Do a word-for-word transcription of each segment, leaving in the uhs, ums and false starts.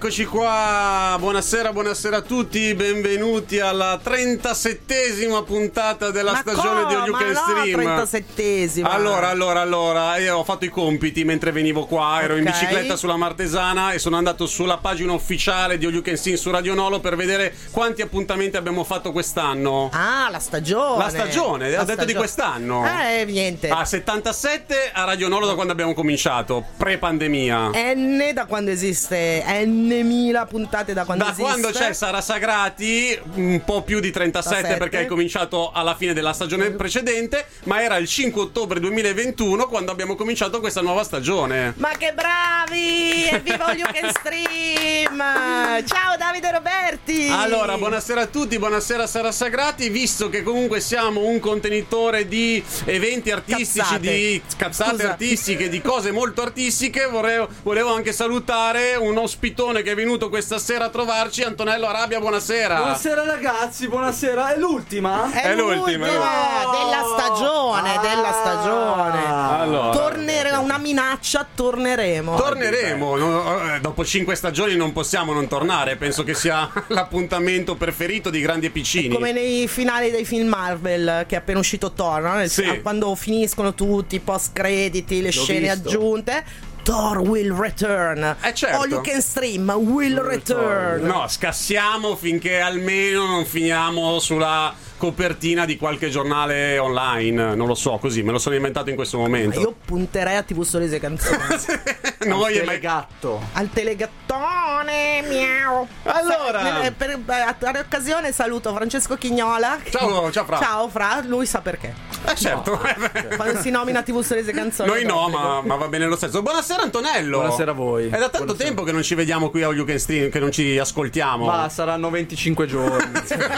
eccoci qua, buonasera, buonasera a tutti, benvenuti alla trentasettesima puntata della ma stagione co, di All You Can ma Stream. No, trentasettesima. Allora, allora, allora, io ho fatto i compiti mentre venivo qua, ero okay. in bicicletta sulla Martesana e sono andato sulla pagina ufficiale di All You Can Stream su Radio Nolo per vedere quanti appuntamenti abbiamo fatto quest'anno. Ah, la stagione. La stagione, la ho detto stagio- di quest'anno. Eh, niente. Ah, settantasette a Radio Nolo da quando abbiamo cominciato, pre-pandemia. N da quando esiste, N mila puntate da quando Da esiste. quando c'è Sara Sagrati, un po' più di trentasette trentasette. perché hai cominciato alla fine della stagione precedente, ma era il cinque ottobre duemilaventuno quando abbiamo cominciato questa nuova stagione. Ma che bravi! Evviva All You Can Stream! Ciao Davide Roberti! Allora, buonasera a tutti, buonasera Sara Sagrati, visto che comunque siamo un contenitore di eventi artistici, Cazzate. di cazzate Scusa. artistiche, di cose molto artistiche, volevo, volevo anche salutare un ospitone che è venuto questa sera a trovarci, Antonello Arabia, buonasera. Buonasera ragazzi, buonasera. È l'ultima? È, È l'ultima, l'ultima no. della stagione, Ah. della stagione. Allora. Torneremo, una minaccia, torneremo. Torneremo, no, eh, dopo cinque stagioni non possiamo non tornare, penso che sia l'appuntamento preferito di grandi e piccini. Come nei finali dei film Marvel che è appena uscito Thor, no? Nel- Sì. quando finiscono tutti i post crediti, le L'ho scene visto. aggiunte, Thor will return. Eh, certo. All You Can Stream will return. No, scassiamo finché almeno non finiamo sulla copertina di qualche giornale online, non lo so, così me lo sono inventato in questo Ma momento. io punterei a T V Sorrisi e Canzoni. Noi è mai... gatto. Al telegattone, miau. Allora. Sa- eh, per, eh, a tale occasione saluto Francesco Chignola. Ciao, ciao Fra. Ciao Fra, lui sa perché. Eh certo. Quando si nomina T V Sorrisi e Canzoni. Noi no, d'obbligo. ma, ma va bene lo stesso. Buonasera Antonello. Buonasera a voi. È da tanto Buonasera. tempo che non ci vediamo qui a All You Can Stream, che non ci ascoltiamo. Ma saranno venticinque giorni.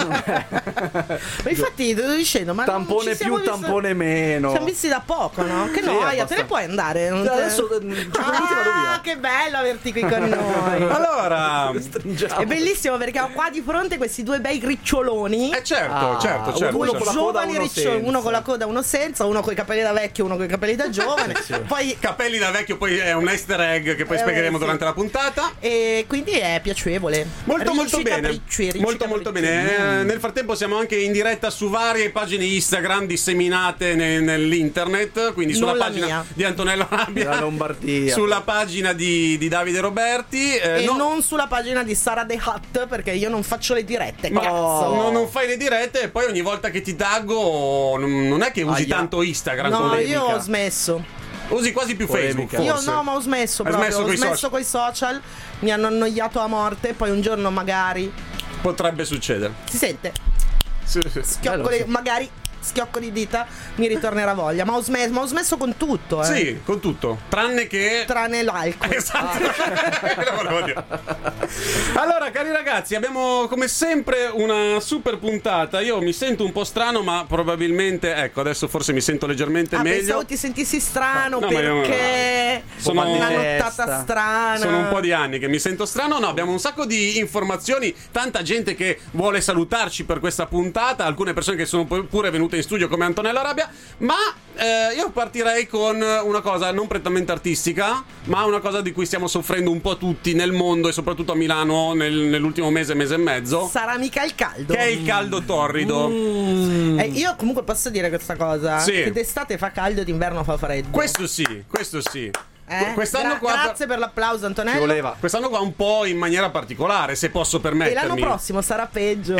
Ma infatti sto dicendo, ma non Tampone ci siamo più, visti- tampone meno. Ci siamo visti da poco, no? Che Sì, noia, te abbastanza. ne puoi andare? Non te- Adesso eh, cinque minuti vado Ah, via. che bello averti qui con noi. Allora, Stringiamo. È bellissimo perché ho qua di fronte questi due bei riccioloni. eh certo, Ah, certo, certo. uno Due con la coda, giovani uno riccioli, senza. uno con la coda, uno senza, uno con i capelli da vecchio, uno con i capelli da giovane. Poi Capelli da vecchio, poi è un easter egg che poi Eh, spiegheremo sì. durante la puntata. e quindi è piacevole. Molto molto Ricci bene. capricci, ricci Molto molto capricci. bene. Eh, nel frattempo siamo anche in diretta su varie pagine Instagram disseminate ne- nell'internet, quindi sulla Non la pagina mia. di Antonello Arabia, La Lombardia. sulla pagina di, di Davide Roberti. eh, E no- non sulla pagina di Sara The Hut perché io non faccio le dirette. Ma Cazzo. no, non fai le dirette e poi ogni volta che ti taggo non, non è che usi Aia. tanto Instagram. No, polemica. io ho smesso. Usi quasi più Polemica. Facebook Io forse. no, ma ho smesso Hai proprio. smesso ho coi smesso social. coi social. Mi hanno annoiato a morte. Poi un giorno magari Potrebbe succedere. si sente Sì, sì. schiocco Bello, di- magari schiocco di dita mi ritornerà voglia. Ma ho smesso, ma ho smesso con tutto, eh. Sì, con tutto. Tranne che Tranne l'alcol. Esatto. Lo volevo dire. Allora, cari ragazzi, abbiamo come sempre una super puntata. Io mi sento un po' strano, ma probabilmente, ecco, adesso forse mi sento leggermente Ah, meglio. pensavo ti sentissi strano No, ma io- perché Sono- una di nottata testa. strana. Sono un po' di anni che mi sento strano. No, abbiamo un sacco di informazioni, tanta gente che vuole salutarci per questa puntata, alcune persone che sono pu- pure venute in studio come Antonello Arabia. Ma eh, io partirei con una cosa non prettamente artistica, ma una cosa di cui stiamo soffrendo un po' tutti nel mondo e soprattutto a Milano nel- nell'ultimo mese, mese e mezzo, Sarà mica il caldo. che è il caldo torrido. Eh, io comunque posso dire questa cosa: Sì. che d'estate fa caldo e d'inverno fa freddo. Questo sì, questo sì. Eh? Quest'anno Gra- qua grazie per l'applauso, Ci Antonello. voleva. Quest'anno qua un po' in maniera particolare, se posso E permettermi. l'anno prossimo sarà peggio.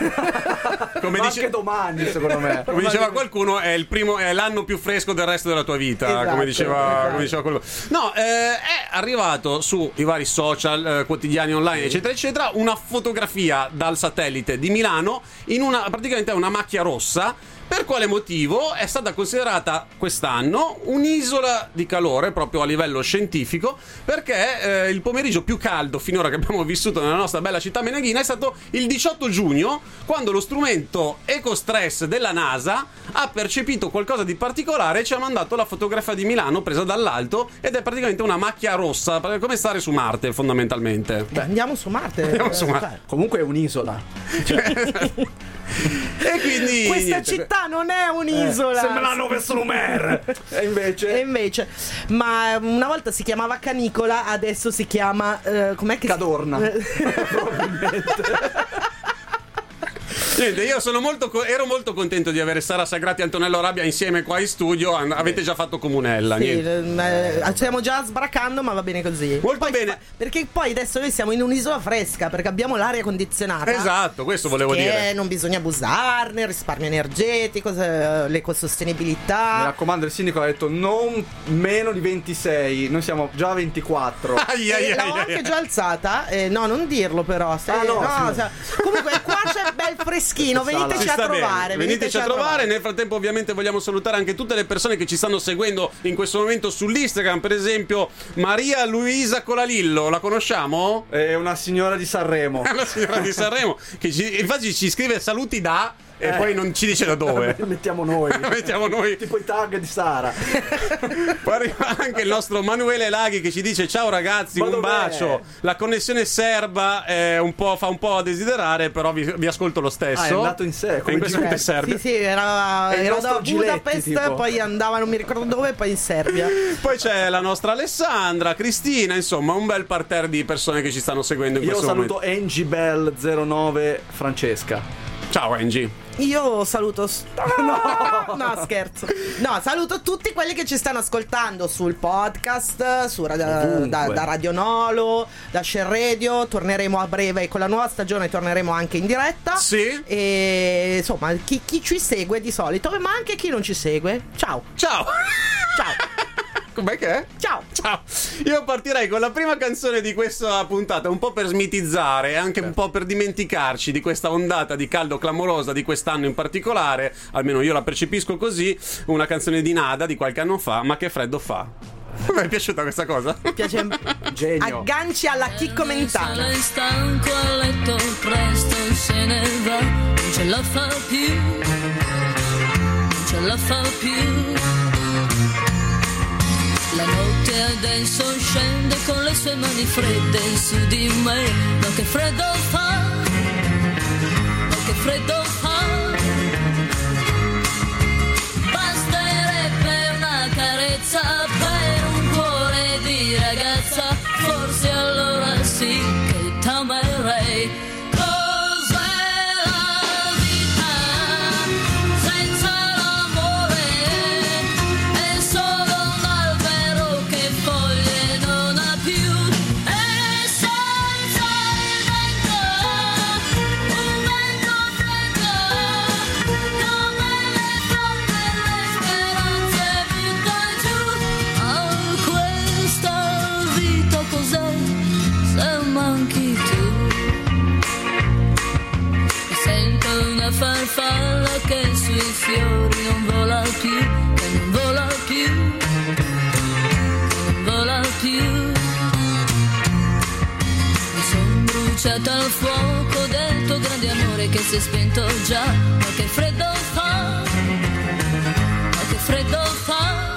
Come Ma dice- anche domani, secondo me. Come diceva qualcuno, è il primo, è l'anno più fresco del resto della tua vita. Esatto, come, diceva, esatto. come diceva qualcuno. No, eh, è arrivato sui vari social, eh, quotidiani online, eccetera, eccetera, una fotografia dal satellite di Milano in una praticamente una macchia rossa. Per quale motivo è stata considerata quest'anno un'isola di calore proprio a livello scientifico, perché eh, il pomeriggio più caldo finora che abbiamo vissuto nella nostra bella città meneghina è stato il diciotto giugno, quando lo strumento EcoStress della NASA ha percepito qualcosa di particolare e ci ha mandato la fotografia di Milano presa dall'alto, ed è praticamente una macchia rossa, come stare su Marte fondamentalmente. Beh, andiamo su Marte. Andiamo su Marte. Cioè, Comunque è un'isola. E quindi Questa niente. città non è un'isola. Sembra la Nove Lumer. E invece E invece, ma una volta si chiamava Canicola, adesso si chiama eh, com'è che Cadorna. si... Probabilmente. Niente, io sono molto co- ero molto contento di avere Sara Sagrati e Antonello Rabbia insieme qua in studio. An- avete già fatto comunella. Sì, niente. eh, stiamo già sbracando, ma va bene così. Molto Poi- bene. Perché poi adesso noi siamo in un'isola fresca, perché abbiamo l'aria condizionata. Esatto, questo volevo che dire. non bisogna abusarne, risparmio energetico, se- l'ecosostenibilità. Mi raccomando, il sindaco ha detto non meno di ventisei. Noi siamo già a ventiquattro. Ai, ai, Eh, ai, l'ho ai, anche ai. già alzata. Eh, no, non dirlo però. Se, Ah, no, sì. se- comunque qua c'è bel freschino. Veniteci Si a sta bene. trovare. Veniteci a trovare. Nel frattempo, ovviamente, vogliamo salutare anche tutte le persone che ci stanno seguendo in questo momento sull'Instagram. Per esempio, Maria Luisa Colalillo, la conosciamo? È una signora di Sanremo. La signora di Sanremo, che ci, infatti ci scrive saluti da e Eh. poi non ci dice da dove. Mettiamo noi. Mettiamo noi. Tipo i tag di Sara. Poi arriva anche il nostro Manuele Laghi che ci dice ciao ragazzi, Ma un dov'è? bacio. La connessione serba è un po', fa un po' a desiderare, però vi, vi ascolto lo stesso. Ah, è andato in sé, È come in questo momento in Serbia. Sì, sì, era, È il era nostro da Giletti, Budapest, tipo. poi andava, non mi ricordo dove, poi in Serbia. Poi c'è la nostra Alessandra, Cristina, insomma un bel parterre di persone che ci stanno seguendo in Io questo saluto momento. Angie Bell zero nove Francesca. Ciao Angie. Io saluto. s- No, no, scherzo. No, saluto tutti quelli che ci stanno ascoltando sul podcast, su ra- Ovunque. da, da Radio Nolo, da Share Radio. Torneremo a breve con la nuova stagione, torneremo anche in diretta. Sì. E insomma, chi, chi ci segue di solito, ma anche chi non ci segue. Ciao. Ciao. Ciao. Com'è che è? Ciao. Ciao, io partirei con la prima canzone di questa puntata, un po' per smitizzare e anche un po' per dimenticarci di questa ondata di caldo clamorosa di quest'anno in particolare, almeno io la percepisco così, una canzone di Nada di qualche anno fa, Ma che freddo fa. Mi è piaciuta questa cosa? Mi piace. Genio. Agganci alla chicco mentana. Sale stanco a letto, presto se ne va, non ce la fa più, non ce la fa più. La notte adesso scende con le sue mani fredde su di me, ma che freddo fa, ma che freddo fa. Basterebbe una carezza per un cuore di ragazza, forse allora sì che t'amerei. Cos'è la vita senza l'amore? È solo un albero che foglie non ha più, e senza il vento, un vento freddo, come le fiamme le speranze butta giù. Ah, questa vita cos'è se manchi tu? Mi sento una farfalla che sui fiori non vola più, che non vola più, che non vola più. Mi son bruciata al fuoco del tuo grande amore che si è spento già, ma che freddo fa, ma che freddo fa.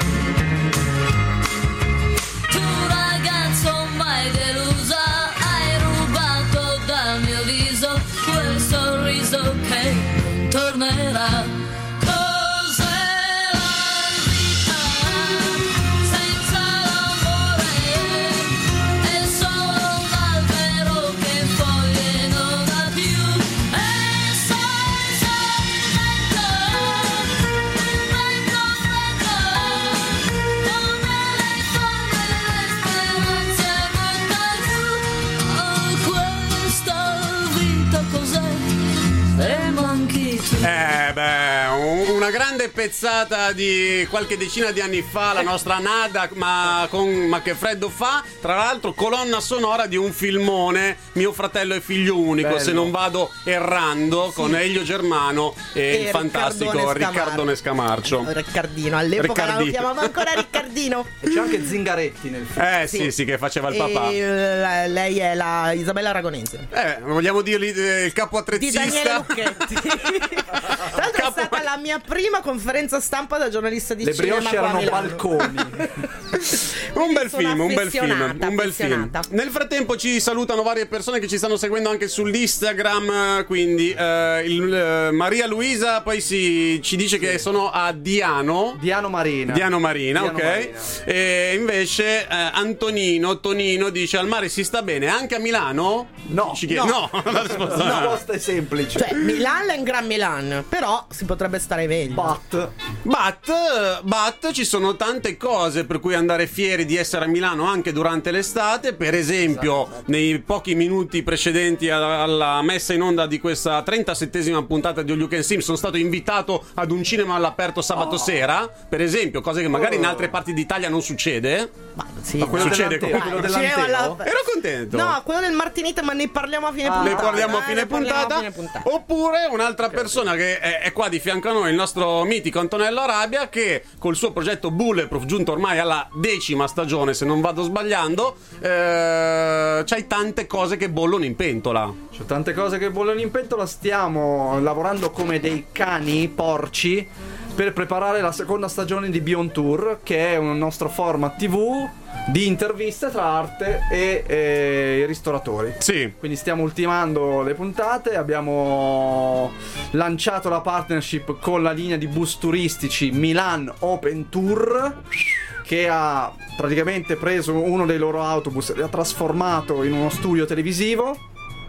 Tu ragazzo mai delusa, hai rubato dal mio viso quel sorriso che non tornerà. Cos'è la vita senza l'amore? È solo un albero che foglie non ha più, e senza il vento, un vento freddo, come le fiamme le speranze butta giù. Ah, questa vita cos'è se manchi tu? Eh beh, un- una grande pezzata di qualche decina di anni fa, la nostra Nada, ma, con, ma che freddo fa. Tra l'altro colonna sonora di un filmone, Mio fratello e figlio unico, Bello. se non vado errando, con Elio Germano e, E il fantastico Riccardone Riccardone Scamarcio. Riccardino, all'epoca lo Riccardino. chiamava ancora Riccardino. E c'è anche Zingaretti nel film. Eh sì, sì, che faceva il papà. E eh, lei è la Isabella Aragonese. Eh, vogliamo dirgli eh, il capo Di attrezzista? Daniele Lucchetti. Tra l'altro è Capo- stata la mia mia prima conferenza stampa da giornalista di Le cinema. brioche qua a erano Milano. balconi. Un bel sono film, un bel film, affezionata, un bel film. affezionata. Nel frattempo ci salutano varie persone che ci stanno seguendo anche sull'Instagram, quindi eh, il, eh, Maria Luisa poi si, ci dice che sono a Diano. Diano Marina. Diano Marina, Diano ok. Marina. E invece eh, Antonino Tonino dice: al mare si sta bene anche a Milano? No. Ci chiede- no. La risposta La no. risposta è semplice. Cioè, Milan è un gran Milan, però si potrebbe stare meglio. But But, but ci sono tante cose per cui andare fieri di essere a Milano anche durante l'estate. Per esempio, Esatto, esatto. nei pochi minuti precedenti alla, alla messa in onda di questa trentasettesima puntata di All You Can See, sono stato invitato ad un cinema all'aperto sabato Oh. sera. Per esempio, cose che magari in Oh. altre parti d'Italia non succede. Ma sì, Ma quello no. Succede dell'Anteo, comunque. quello Dai, dell'Anteo? ci alla- Ero contento. No, quello del Martinete, ma ne parliamo a fine Ah, puntata. Ne parliamo a dai, fine ne parliamo puntata. a fine puntata. Oppure un'altra persona che è, è qua di fianco a noi, il nostro mitico Antonello Arabia, che col suo progetto Bulletproof, giunto ormai alla decima stagione se non vado sbagliando, eh, c'hai tante cose che bollono in pentola. c'è tante cose che bollono in pentola. Stiamo lavorando come dei cani porci per preparare la seconda stagione di Beyond Tour, che è un nostro format tivù di interviste tra arte e, e i ristoratori. Sì. Quindi stiamo ultimando le puntate. Abbiamo lanciato la partnership con la linea di bus turistici Milan Open Tour, che ha praticamente preso uno dei loro autobus e l'ha trasformato in uno studio televisivo.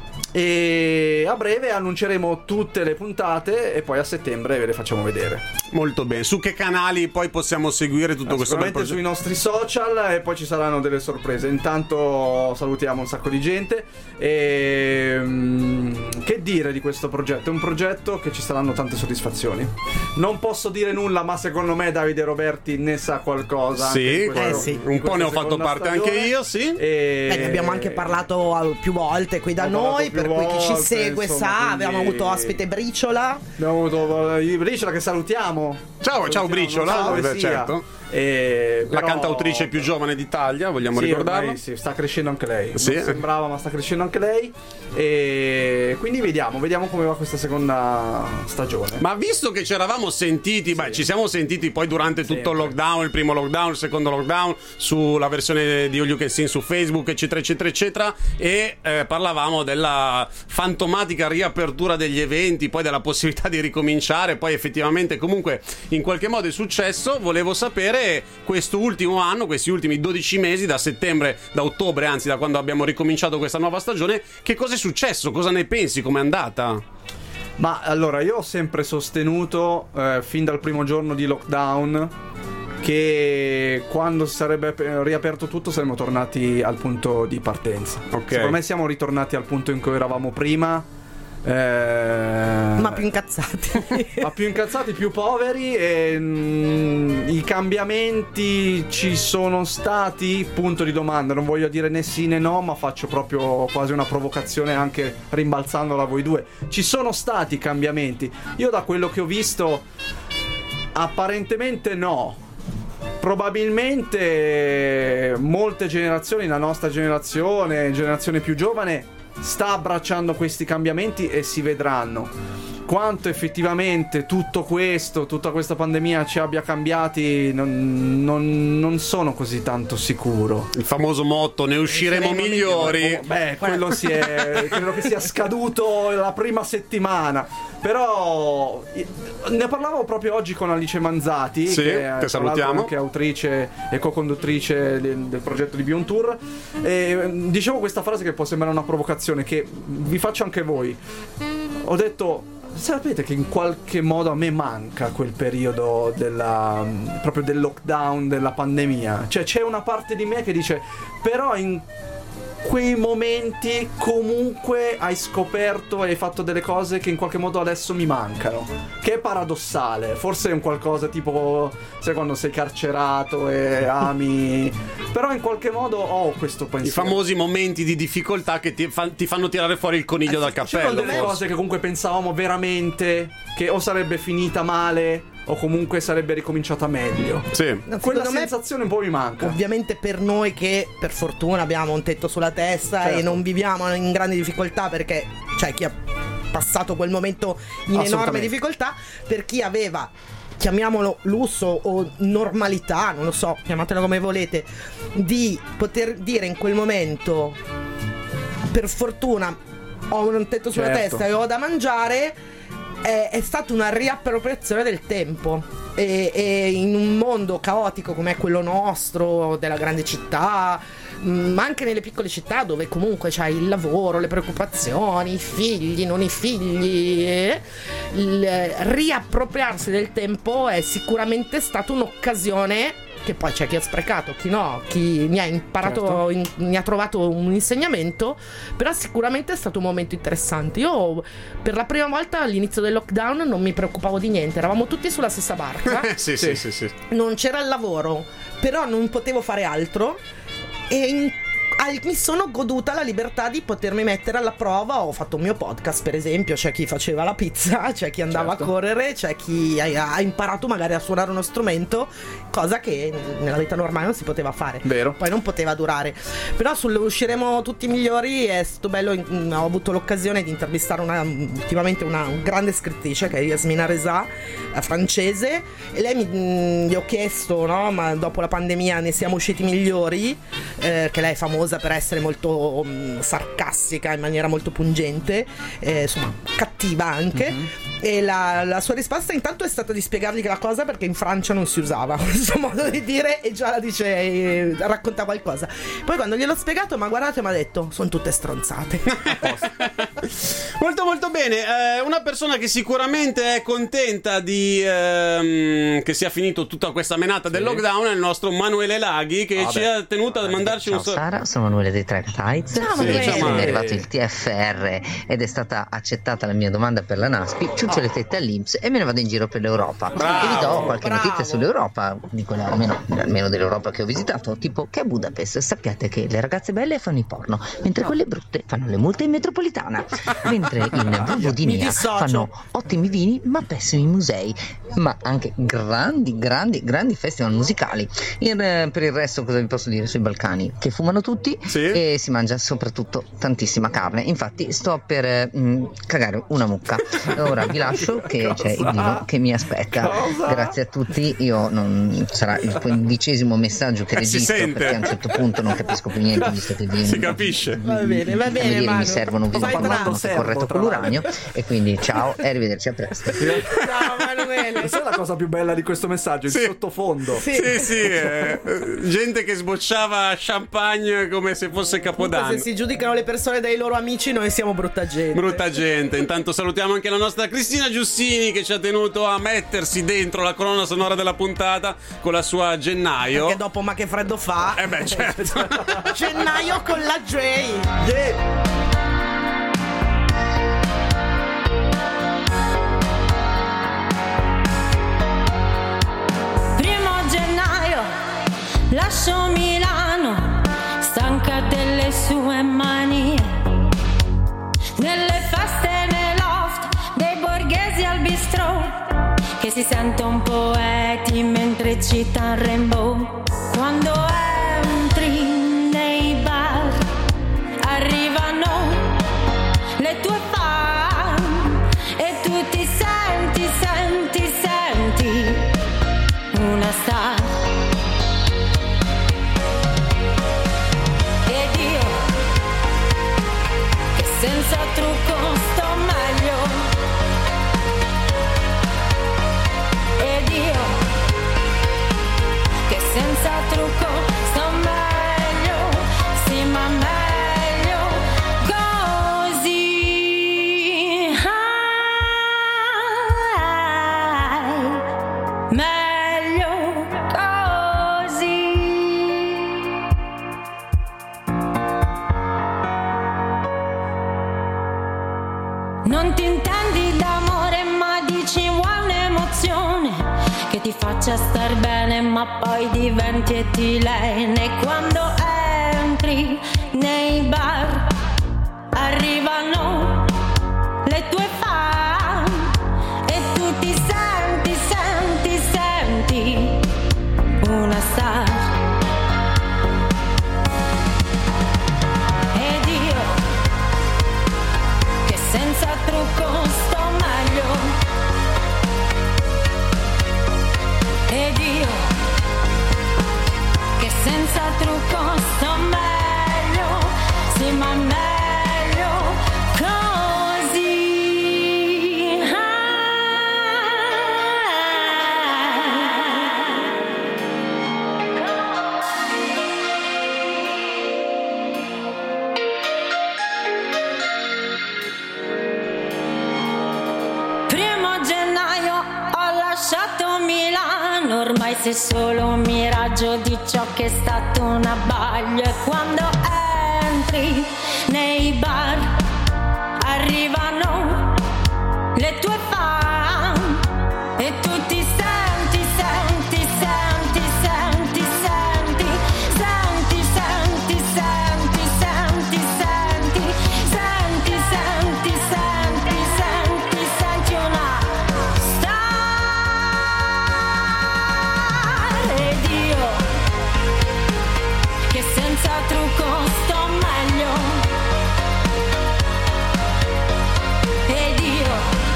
E a breve annunceremo tutte le puntate e poi a settembre ve le facciamo vedere. Molto bene. Su che canali poi possiamo seguire tutto questo bel Sicuramente progetto? sui nostri social, e poi ci saranno delle sorprese. Intanto salutiamo un sacco di gente. E mm, che dire di questo progetto? È un progetto che ci saranno tante soddisfazioni. Non posso dire nulla, ma secondo me Davide Roberti ne sa qualcosa. anche Sì, di questo- Eh, sì. di un po' questa ne ho fatto seconda parte stagione. anche io, sì. E... Beh, ne abbiamo anche parlato eh, più volte qui da Ho parlato noi, più per cui chi ci volte, segue insomma, sa, quindi- abbiamo avuto ospite Briciola. Abbiamo avuto eh, Briciola, che salutiamo. Ciao, ciao Salutiamo, Briciola. non so dove Beh, sia. certo. E, La però- cantautrice più giovane d'Italia, vogliamo Sì, ricordarlo? ormai sì, sta crescendo anche lei. Sì. Non sembrava, ma sta crescendo anche lei. E quindi vediamo, vediamo come va questa seconda stagione. Ma visto che ci eravamo sentiti, beh, ci siamo sentiti poi durante tutto il Sempre. lockdown, il primo lockdown, il secondo lockdown, sulla versione di All You Can See su Facebook, eccetera, eccetera, eccetera, e eh, parlavamo della fantomatica riapertura degli eventi, poi della possibilità di ricominciare, poi effettivamente comunque in qualche modo è successo. Volevo sapere questo ultimo anno, questi ultimi dodici mesi, da settembre, da ottobre, anzi da quando abbiamo ricominciato questa nuova stagione, che cosa è successo? Cosa ne pensi? Com'è andata? Ma allora, io ho sempre sostenuto, eh, fin dal primo giorno di lockdown, che quando si sarebbe ap- riaperto tutto saremmo tornati al punto di partenza. Ok. Secondo me siamo ritornati al punto in cui eravamo prima. Eh, Ma più incazzati. ma più incazzati, più poveri. E mm, i cambiamenti ci sono stati? Punto di domanda. Non voglio dire né sì né no, ma faccio proprio quasi una provocazione, anche rimbalzandola a voi due. Ci sono stati cambiamenti. Io, da quello che ho visto, apparentemente no. Probabilmente molte generazioni, la nostra generazione, generazione più giovane, sta abbracciando questi cambiamenti e si vedranno. Quanto effettivamente tutto questo, tutta questa pandemia ci abbia cambiati, non, non, non sono così tanto sicuro. Il famoso motto, ne usciremo Usciremo migliori. Oh, beh, quello si è, credo che sia scaduto la prima settimana. Però eh, ne parlavo proprio oggi con Alice Manzati, Sì, che, che è, tra l'altro, salutiamo. anche autrice e co-conduttrice del, del progetto di Beyond Tour. E eh, dicevo questa frase che può sembrare una provocazione, che vi faccio anche voi. Ho detto: sapete che in qualche modo a me manca quel periodo della, proprio del lockdown, della pandemia? Cioè, c'è una parte di me che dice: però in quei momenti comunque hai scoperto e hai fatto delle cose che in qualche modo adesso mi mancano. Che è paradossale. Forse è un qualcosa tipo, sai, quando sei carcerato e ami. Però in qualche modo ho questo pensiero. I famosi momenti di difficoltà che ti, fa- ti fanno tirare fuori il coniglio dal C'erano cappello. delle forse. cose che comunque pensavamo veramente che o sarebbe finita male o comunque sarebbe ricominciata meglio. Sì. No, Quella secondo me, sensazione un po' mi manca. ovviamente per noi che per fortuna abbiamo un tetto sulla testa Certo. e non viviamo in grandi difficoltà, perché cioè chi ha passato quel momento in enorme difficoltà. Per chi aveva, chiamiamolo lusso o normalità, non lo so, chiamatelo come volete, di poter dire in quel momento: per fortuna ho un tetto sulla certo. testa e ho da mangiare, è, è stata una riappropriazione del tempo. E, e in un mondo caotico come è quello nostro, della grande città, ma anche nelle piccole città dove comunque c'hai il lavoro, le preoccupazioni, i figli, non i figli, eh, il riappropriarsi del tempo è sicuramente stata un'occasione, che poi c'è chi ha sprecato, chi no, chi ne ha imparato, certo. in, ne ha trovato un insegnamento, però sicuramente è stato un momento interessante. Io per la prima volta all'inizio del lockdown non mi preoccupavo di niente, eravamo tutti sulla stessa barca. sì, sì, sì, sì. Non c'era il lavoro, però non potevo fare altro e in al, mi sono goduta la libertà di potermi mettere alla prova. Ho fatto un mio podcast, per esempio. C'è chi faceva la pizza, c'è chi andava certo. a correre, c'è chi ha, ha imparato magari a suonare uno strumento, cosa che nella vita normale non si poteva fare. Vero. Poi non poteva durare. Però sul Usciremo tutti migliori è stato bello. Ho avuto l'occasione di intervistare una, ultimamente una grande scrittrice che è Yasmina Reza, francese, e lei mi, gli ho chiesto, no, ma dopo la pandemia ne siamo usciti migliori, eh, che lei è famosa per essere molto um, sarcastica in maniera molto pungente, eh, insomma cattiva anche, mm-hmm. e la, la sua risposta intanto è stata di spiegargli la cosa, perché in Francia non si usava questo modo di dire, e già la dice, eh, racconta qualcosa. Poi quando gliel'ho spiegato, ma guardate, mi ha detto sono tutte stronzate. Molto molto bene. Eh, una persona che sicuramente è contenta di ehm, che sia finito tutta questa menata sì. del lockdown è il nostro Manuele Laghi, che ah, ci beh. ha tenuto a mandarci Ciao un so- Sara, sono Manuele dei Track Tights. Ciao, sì, Manuele. È arrivato il T F R ed è stata accettata la mia domanda per la NASPI. Ciuccio oh. le tette all'I N P S e me ne vado in giro per l'Europa. Bravo, e vi do qualche bravo. notizia sull'Europa, di quella, almeno, almeno dell'Europa che ho visitato, tipo che a Budapest sappiate che le ragazze belle fanno i porno, mentre quelle brutte fanno le multe in metropolitana, mentre in Vojvodina fanno ottimi vini ma pessimi musei, ma anche grandi grandi grandi festival musicali. In, eh, per il resto cosa vi posso dire sui Balcani? Che fumano tutti sì. e si mangia soprattutto tantissima carne. Infatti sto per eh, mh, cagare una mucca. Ora vi lascio che cosa? C'è il vino che mi aspetta. Cosa? Grazie a tutti. Io non sarà il quindicesimo messaggio che registro, perché a un certo punto non capisco più niente, visto che vi, si capisce. Va bene, va bene, Manu. Mi servono un vino corretto con l'uranio, e quindi ciao e arrivederci, a presto. Ciao Manuele. Sai la cosa più bella di questo messaggio? Il sì. sottofondo. Sì, sì, sì eh, gente che sbocciava champagne come se fosse Capodanno. Se si giudicano le persone dai loro amici, noi siamo brutta gente. Brutta gente. Intanto salutiamo anche la nostra Cristina Giustini, che ci ha tenuto a mettersi dentro la colonna sonora della puntata con la sua Gennaio. Perché dopo ma che freddo fa. Eh beh, certo. Gennaio con la J. Yeah. Lascio Milano, stanca delle sue manie, nelle feste, nei loft dei borghesi al bistrò, che si sentono poeti mentre cita Rainbow. Quando entri nei bar, arrivano le tue fan e tu ti senti, senti, senti una star. Senza trucco sto meglio, ed io che senza trucco sto meglio, sì ma meglio così. Ah, meglio così. Non ti intendi d'amore ma dici vuoi un'emozione che ti faccia star bene, ma poi diventi etilene. Quando entri nei bar arrivano le tue fan e tu ti senti, senti, senti una star. Ed io che senza trucco sei solo un miraggio di ciò che è stato un abbaglio. E quando entri nei bar arrivano le tue fan e tu ti senti, senti, senti, senti, senti, senti, senti, senti, senti, senti, senti, senti, senti, senti, senti una star. Ed io che senza trucco sto meglio. Ed io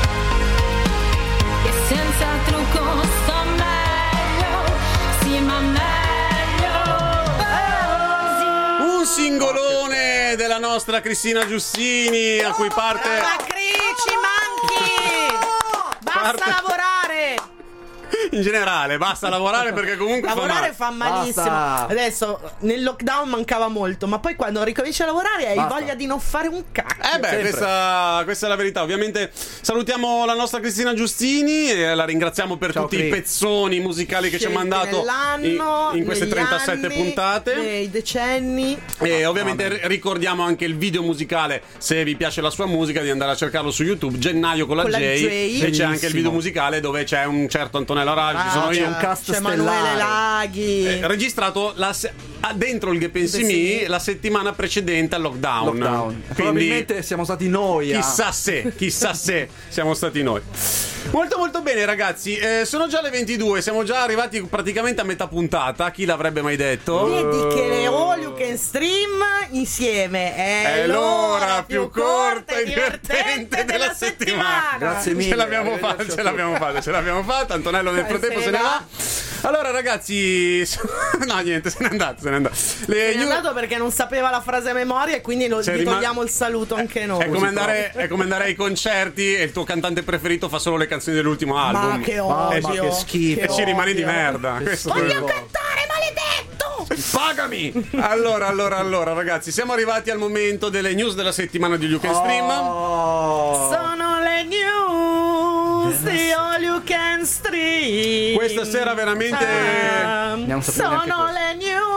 che senza trucco sto meglio. Sì, ma meglio così. Un singolone della nostra Cristina Giustini, a cui parte. Ma Crici, manchi! Basta Parte- lavorare! In generale, basta lavorare perché comunque Lavorare fa fa malissimo. Basta. Adesso nel lockdown mancava molto, ma poi quando ricominci a lavorare hai Basta. voglia di non fare un cacchio. male. Eh beh, Sempre. questa, questa è la verità. Ovviamente salutiamo la nostra Cristina Giustini e la ringraziamo per Ciao, tutti Cri. i pezzoni musicali che ci ha Scelte mandato nell'anno, in, in queste negli trentasette anni, puntate. nei decenni. E ovviamente ri- ricordiamo anche il video musicale, se vi piace la sua musica, di andare a cercarlo su YouTube, Gennaio con la, Con la J, J. e c'è Bellissimo. anche il video musicale dove c'è un certo Antonello Raggi, ci sono Ah, io. un cast c'è Emanuele stellare. Laghi. Eh, registrato la se- ah, dentro il Che Pensi Pensi Mi Mi. la settimana precedente al lockdown. Lockdown. Quindi Probabilmente siamo stati noi a... chissà se, chissà se siamo stati noi. Molto molto bene ragazzi, eh, sono già le ventidue, siamo già arrivati praticamente a metà puntata, chi l'avrebbe mai detto? Vedi che le All You Can Stream insieme è, È l'ora più corta e divertente della settimana. Grazie mille. Ce l'abbiamo fatta, Arrivederci a ce l'abbiamo fatta, ce l'abbiamo fatta. Antonello nel Eh, frattempo se se ne ne va. va. Allora ragazzi, no niente, se n'è andato, se n'è andato. Le È new- andato perché non sapeva la frase a memoria e quindi lo, Cioè, gli rima- togliamo il saluto anche noi. È come, andare, è come andare ai concerti e il tuo cantante preferito fa solo le canzoni dell'ultimo album. Ma che odio, che schifo. E ci rimani di odio. merda. Questo Voglio è- cantare, maledetto! Pagami! Allora, allora, allora, ragazzi, siamo arrivati al momento delle news della settimana di You Can Stream. Oh. Sono le news di All You Can Stream. Questa sera veramente- Ah, Non sapevo neanche sono questo. le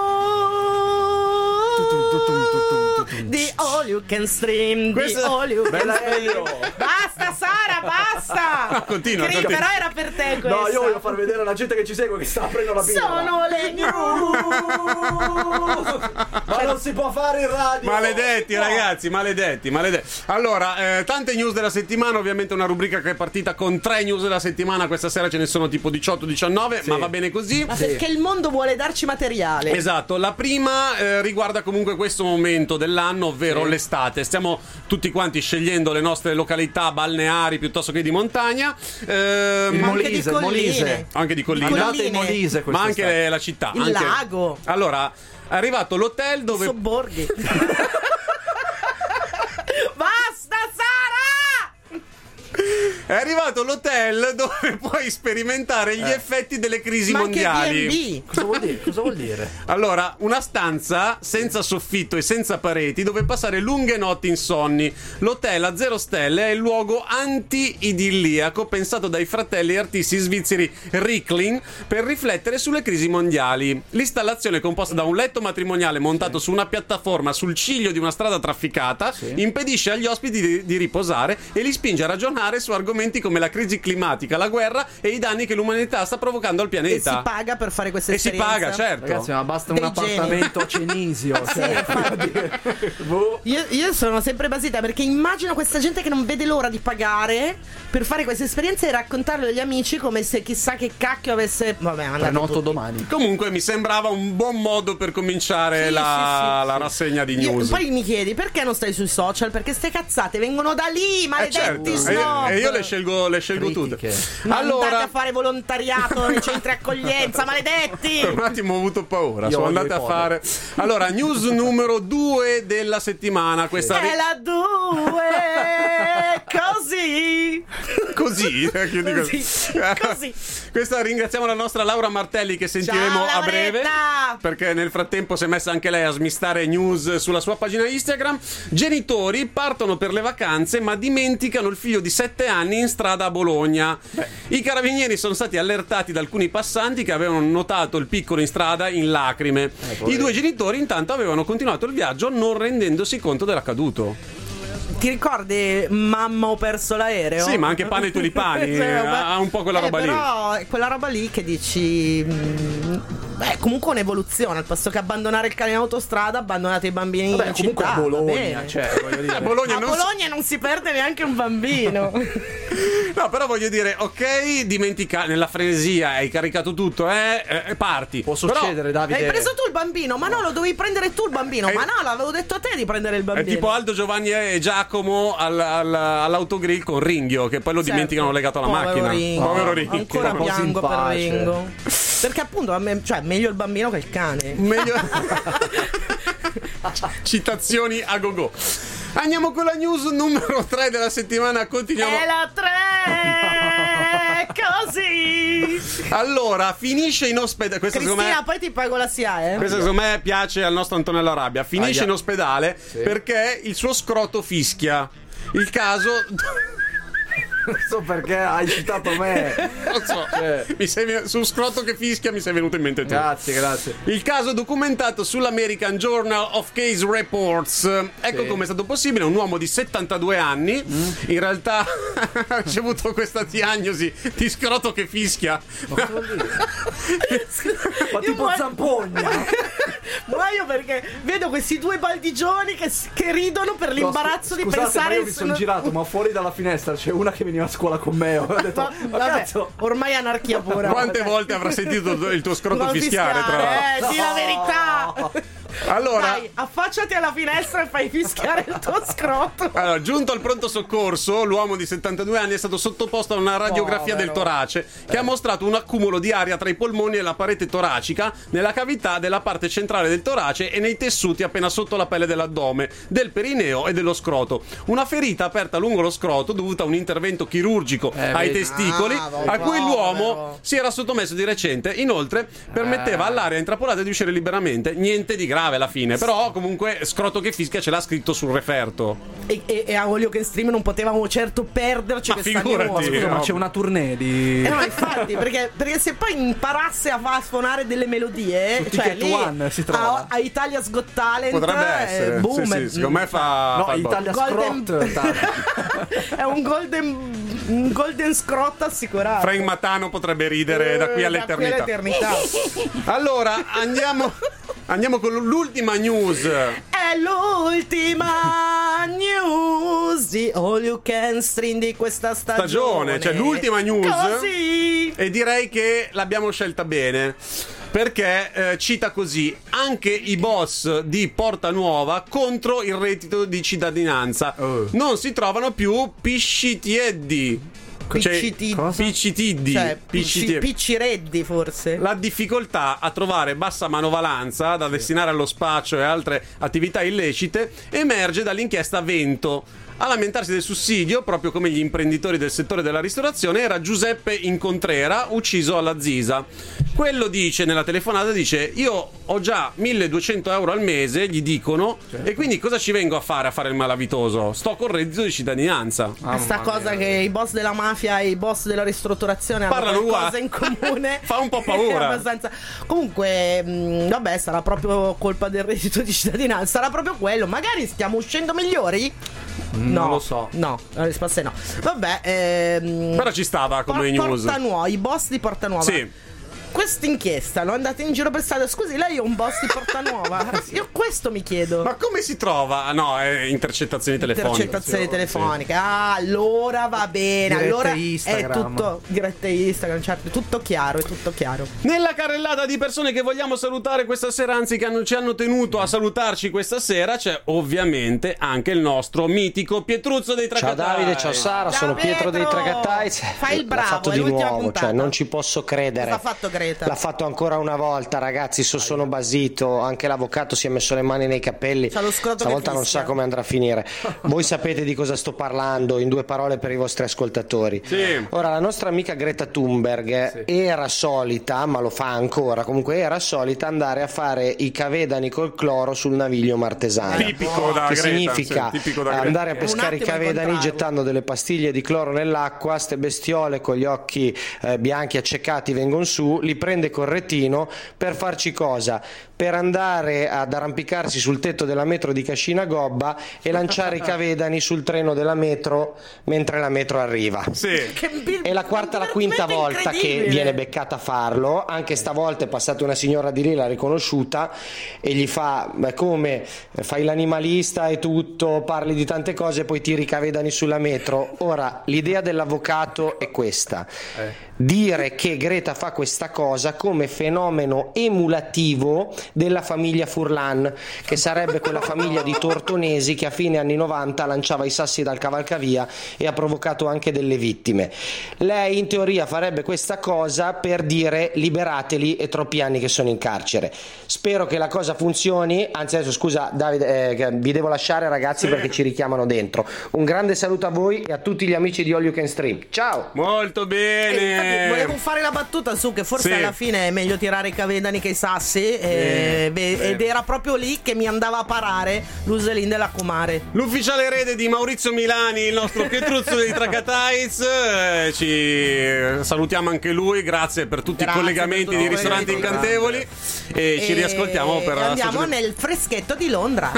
news di All You Can Stream. Questa- Di All You Can Bella Stream. Elio. Basta Sara, basta. No, continua, Cri, continua. però era per te questa. No, io voglio far vedere alla gente che ci segue che sta aprendo la birra. Sono le news. Ma non si può fare in radio. Maledetti No. ragazzi, maledetti, maledetti. Allora, eh, tante news della settimana, ovviamente una rubrica che è partita con tre news della settimana, questa sera ce ne sono tipo diciotto diciannove, Sì. ma va bene così. Ma perché il mondo vuole darci materiale. Esatto, la prima eh, riguarda comunque questo momento dell'anno, ovvero Sì. l'estate. Stiamo tutti quanti scegliendo le nostre località balneari piuttosto che di montagna. Ehm, Il Ma anche Molise, di il colline. Molise. anche di colline. Colline. Andate in Molise Ma anche quest'estate. la città. Il anche- lago. Allora, è arrivato l'hotel dove... Sobborghi. Basta Sara! È arrivato l'hotel dove puoi sperimentare gli effetti delle crisi Ma anche mondiali. B and B. Cosa vuol dire? Cosa vuol dire? Allora, una stanza senza soffitto e senza pareti dove passare lunghe notti insonni. L'hotel a zero stelle è il luogo anti-idilliaco pensato dai fratelli artisti svizzeri Ricklin per riflettere sulle crisi mondiali. L'installazione è composta da un letto matrimoniale montato su una piattaforma sul ciglio di una strada trafficata, impedisce agli ospiti di, di riposare e li spinge a ragionare su argomenti come la crisi climatica, la guerra e i danni che l'umanità sta provocando al E si pianeta. paga per fare questa E si esperienza. paga, certo. Ragazzi, ma basta Dei un appartamento a Cenisio. Cioè, boh. Io, io sono sempre basita perché immagino questa gente che non vede l'ora di pagare per fare questa esperienza e raccontarlo agli amici come se chissà che cacchio avesse. Vabbè, andate Prenoto tutti. domani. Comunque mi sembrava un buon modo per cominciare Sì, la, sì, sì, la sì. rassegna di Io- news. poi mi chiedi perché non stai sui social? Perché ste cazzate vengono da lì, Eh, maledetti certo. snob. E, e io le scelgo, le scelgo tutte. Critiche. Ma andate Allora, a fare volontariato nei centri accoglienza, maledetti! per un attimo ho avuto paura. Io Sono odio andate i a poveri. fare. Allora, news numero due della settimana. Questa È la due, così Così. Così, Così. Così. Questa ringraziamo la nostra Laura Martelli che sentiremo Ciao, a breve, perché nel frattempo si è messa anche lei a smistare news sulla sua pagina Instagram. Genitori partono per le vacanze ma dimenticano il figlio di sette anni in strada a Bologna. Beh. I carabinieri sono stati allertati da alcuni passanti che avevano notato il piccolo in strada in lacrime. Eh, I due genitori intanto avevano continuato il viaggio non rendendosi conto dell'accaduto. Ti ricordi Mamma ho perso l'aereo? Sì, ma anche Pane e tulipani Cioè, ha un po' quella eh, roba però, lì. Però quella roba lì che dici mh, beh, comunque un'evoluzione. Al posto che abbandonare il cane in autostrada, abbandonate i bambini Vabbè, in comunque città. a Bologna, cioè, voglio dire. A Bologna, a non, Bologna non si perde neanche un bambino. No, però voglio dire, ok, dimentica nella frenesia, hai caricato tutto, eh, eh parti. Può succedere, però, Davide. Hai preso tu il bambino? Ma no, lo dovevi prendere tu il bambino. È, ma no, l'avevo detto a te di prendere il bambino. È tipo Aldo, Giovanni e Giacomo al, al, all'autogrill con Ringhio, che poi lo certo. dimenticano legato alla Povero macchina. Ringo. Povero Ringo. Ancora Che piango per pace. Ringo. Perché appunto, a me, cioè, meglio il bambino che il cane. Meglio. Citazioni a go-go. Andiamo con la news numero tre della settimana. Continuiamo. È la tre. Così. Allora, finisce in ospedale. Questa Cristina, secondo me, poi ti pago la S I A, eh. questa secondo me piace al nostro Antonello Arabia. Finisce Aia. in ospedale Sì. perché il suo scroto fischia. Il caso. Non so perché hai citato me. Non so, Cioè. mi sei, su scroto che fischia mi sei venuto in mente tu. Grazie, grazie. Il caso documentato sull'American Journal of Case Reports. Ecco Sì. come è stato possibile. Un uomo di settantadue anni mm. in realtà ha ricevuto questa diagnosi di scroto che fischia. Ma cosa vuol dire? Ma tipo muoio- zampogna. Muoio perché vedo questi due baldigioni che, che ridono per l'imbarazzo No, di scusate, pensare. ma io mi sono girato, ma fuori dalla finestra c'è una che veniva a scuola con me. Ho detto, Ma, ma vabbè, cazzo. ormai anarchia pura. Quante volte avrà sentito il tuo scroto Non fischiare, tra l'altro? Eh, di la verità. Allora, Dai, affacciati alla finestra e fai fischiare il tuo scroto. Allora, giunto al pronto soccorso, l'uomo di settantadue anni è stato sottoposto a una radiografia Povero. del torace che ha mostrato un accumulo di aria tra i polmoni e la parete toracica, nella cavità della parte centrale del torace e nei tessuti appena sotto la pelle dell'addome, del perineo e dello scroto. Una ferita aperta lungo lo scroto dovuta a un intervento chirurgico Eh, ai vedi. testicoli, Ah, a cui l'uomo povero. si era sottomesso di recente. Inoltre permetteva all'aria intrappolata di uscire liberamente. Niente di grave alla fine, però comunque scroto che fischia ce l'ha scritto sul referto. E, e, e a Olio che stream non potevamo certo perderci Ma questa figurati. news. Scusa, ma c'è una tournée di. Eh no, infatti, perché, perché se poi imparasse a far suonare delle melodie, Su cioè Ticket lì One si trova. a, a Italia's Got Talent Potrebbe eh, essere. boom, Sì, sì, secondo me fa, No, fa il botto. Italia Golden- Scrot. è un golden un golden scrot assicurato. Frank Matano potrebbe ridere da qui Eh, all'eternità. Da qui all'eternità. Allora, andiamo andiamo con l'ultima news. È l'ultima news di All You Can Stream di questa stagione. Stagione, cioè l'ultima news. Così. E direi che l'abbiamo scelta bene. Perché eh, cita così: anche i boss di Porta Nuova contro il reddito di cittadinanza Oh. non si trovano più piscitieddi. Picciti- cosa? Piccitiddi. Cioè, Picciti- picci, piccireddi forse. La difficoltà a trovare bassa manovalanza da destinare allo spaccio e altre attività illecite emerge dall'inchiesta Vento. A lamentarsi del sussidio, proprio come gli imprenditori del settore della ristorazione, era Giuseppe Incontrera, ucciso alla Zisa. Quello dice nella telefonata, dice: io ho già milleduecento euro al mese, gli dicono, e quindi cosa ci vengo a fare a fare il malavitoso? Sto col reddito di cittadinanza. Questa cosa che i boss della mafia e i boss della ristorazione Parlano hanno qualcosa uguale. in comune. Fa un po' paura. È abbastanza. Comunque, mh, vabbè, sarà proprio colpa del reddito di cittadinanza. Sarà proprio quello. Magari stiamo uscendo migliori? No, non lo so. No, la risposta è no. Vabbè, ehm, Però ci stava come Por- news. Porta Nuova, i boss di Porta Nuova. Sì. Questa inchiesta l'ho andata in giro per strada. Scusi, lei è un boss di Porta Nuova? Io questo mi chiedo. Ma come si trova? Ah, no, è intercettazioni telefoniche. Intercettazioni Sì. telefoniche. Ah, allora va bene. Dirette allora Instagram. è tutto dirette Instagram, certo, è tutto chiaro, è tutto chiaro. Nella carrellata di persone che vogliamo salutare questa sera, anzi che hanno, ci hanno tenuto a salutarci questa sera, c'è ovviamente anche il nostro mitico Pietruzzo dei Ciao Tracattai. Davide, ciao Sara, Ciao sono Pietro dei Pietro! Tracattai. Fai il L'ha bravo, fatto è di l'ultima nuovo, puntata. cioè non ci posso credere. Cosa ha fatto, Greta. L'ha fatto ancora una volta, ragazzi. So, sono basito. Anche l'avvocato si è messo le mani nei capelli. Stavolta non sa come andrà a finire. Voi sapete di cosa sto parlando, in due parole per i vostri ascoltatori. Sì. Ora, la nostra amica Greta Thunberg sì. era solita, ma lo fa ancora, comunque era solita andare a fare i cavedani col cloro sul naviglio martesano. Tipico da che Greta, significa sì, tipico da andare a Greta. pescare i cavedani gettando delle pastiglie di cloro nell'acqua, ste bestiole con gli occhi eh, bianchi accecati vengono su, li prende col retino per farci cosa? Per andare ad arrampicarsi sul tetto della metro di Cascina Gobba e lanciare i cavedani sul treno della metro mentre la metro arriva. Sì. È la quarta la quinta volta che viene beccata a farlo, anche stavolta è passata una signora di lì, l'ha riconosciuta e gli fa: beh, come fai l'animalista e tutto, parli di tante cose e poi tiri i cavedani sulla metro. Ora l'idea dell'avvocato è questa: eh. dire che Greta fa questa cosa come fenomeno emulativo della famiglia Furlan, che sarebbe quella famiglia di tortonesi che a fine anni novanta lanciava i sassi dal cavalcavia e ha provocato anche delle vittime. Lei in teoria farebbe questa cosa per dire: liberateli, è troppi anni che sono in carcere. Spero che la cosa funzioni. Anzi, adesso scusa Davide, eh, vi devo lasciare, ragazzi, sì. perché ci richiamano dentro. Un grande saluto a voi e a tutti gli amici di All You Can Stream. Ciao. Molto bene. E infatti volevo fare la battuta su che forse sì. alla fine è meglio tirare i cavedani che i sassi, e Eh, beh, ed era proprio lì che mi andava a parare l'Uselin della Comare. L'ufficiale erede di Maurizio Milani, il nostro Pietruzzo dei Tracataiz, eh, ci salutiamo anche lui, grazie per tutti grazie i collegamenti di ristoranti incantevoli e, e ci riascoltiamo per e andiamo stagione... nel freschetto di Londra.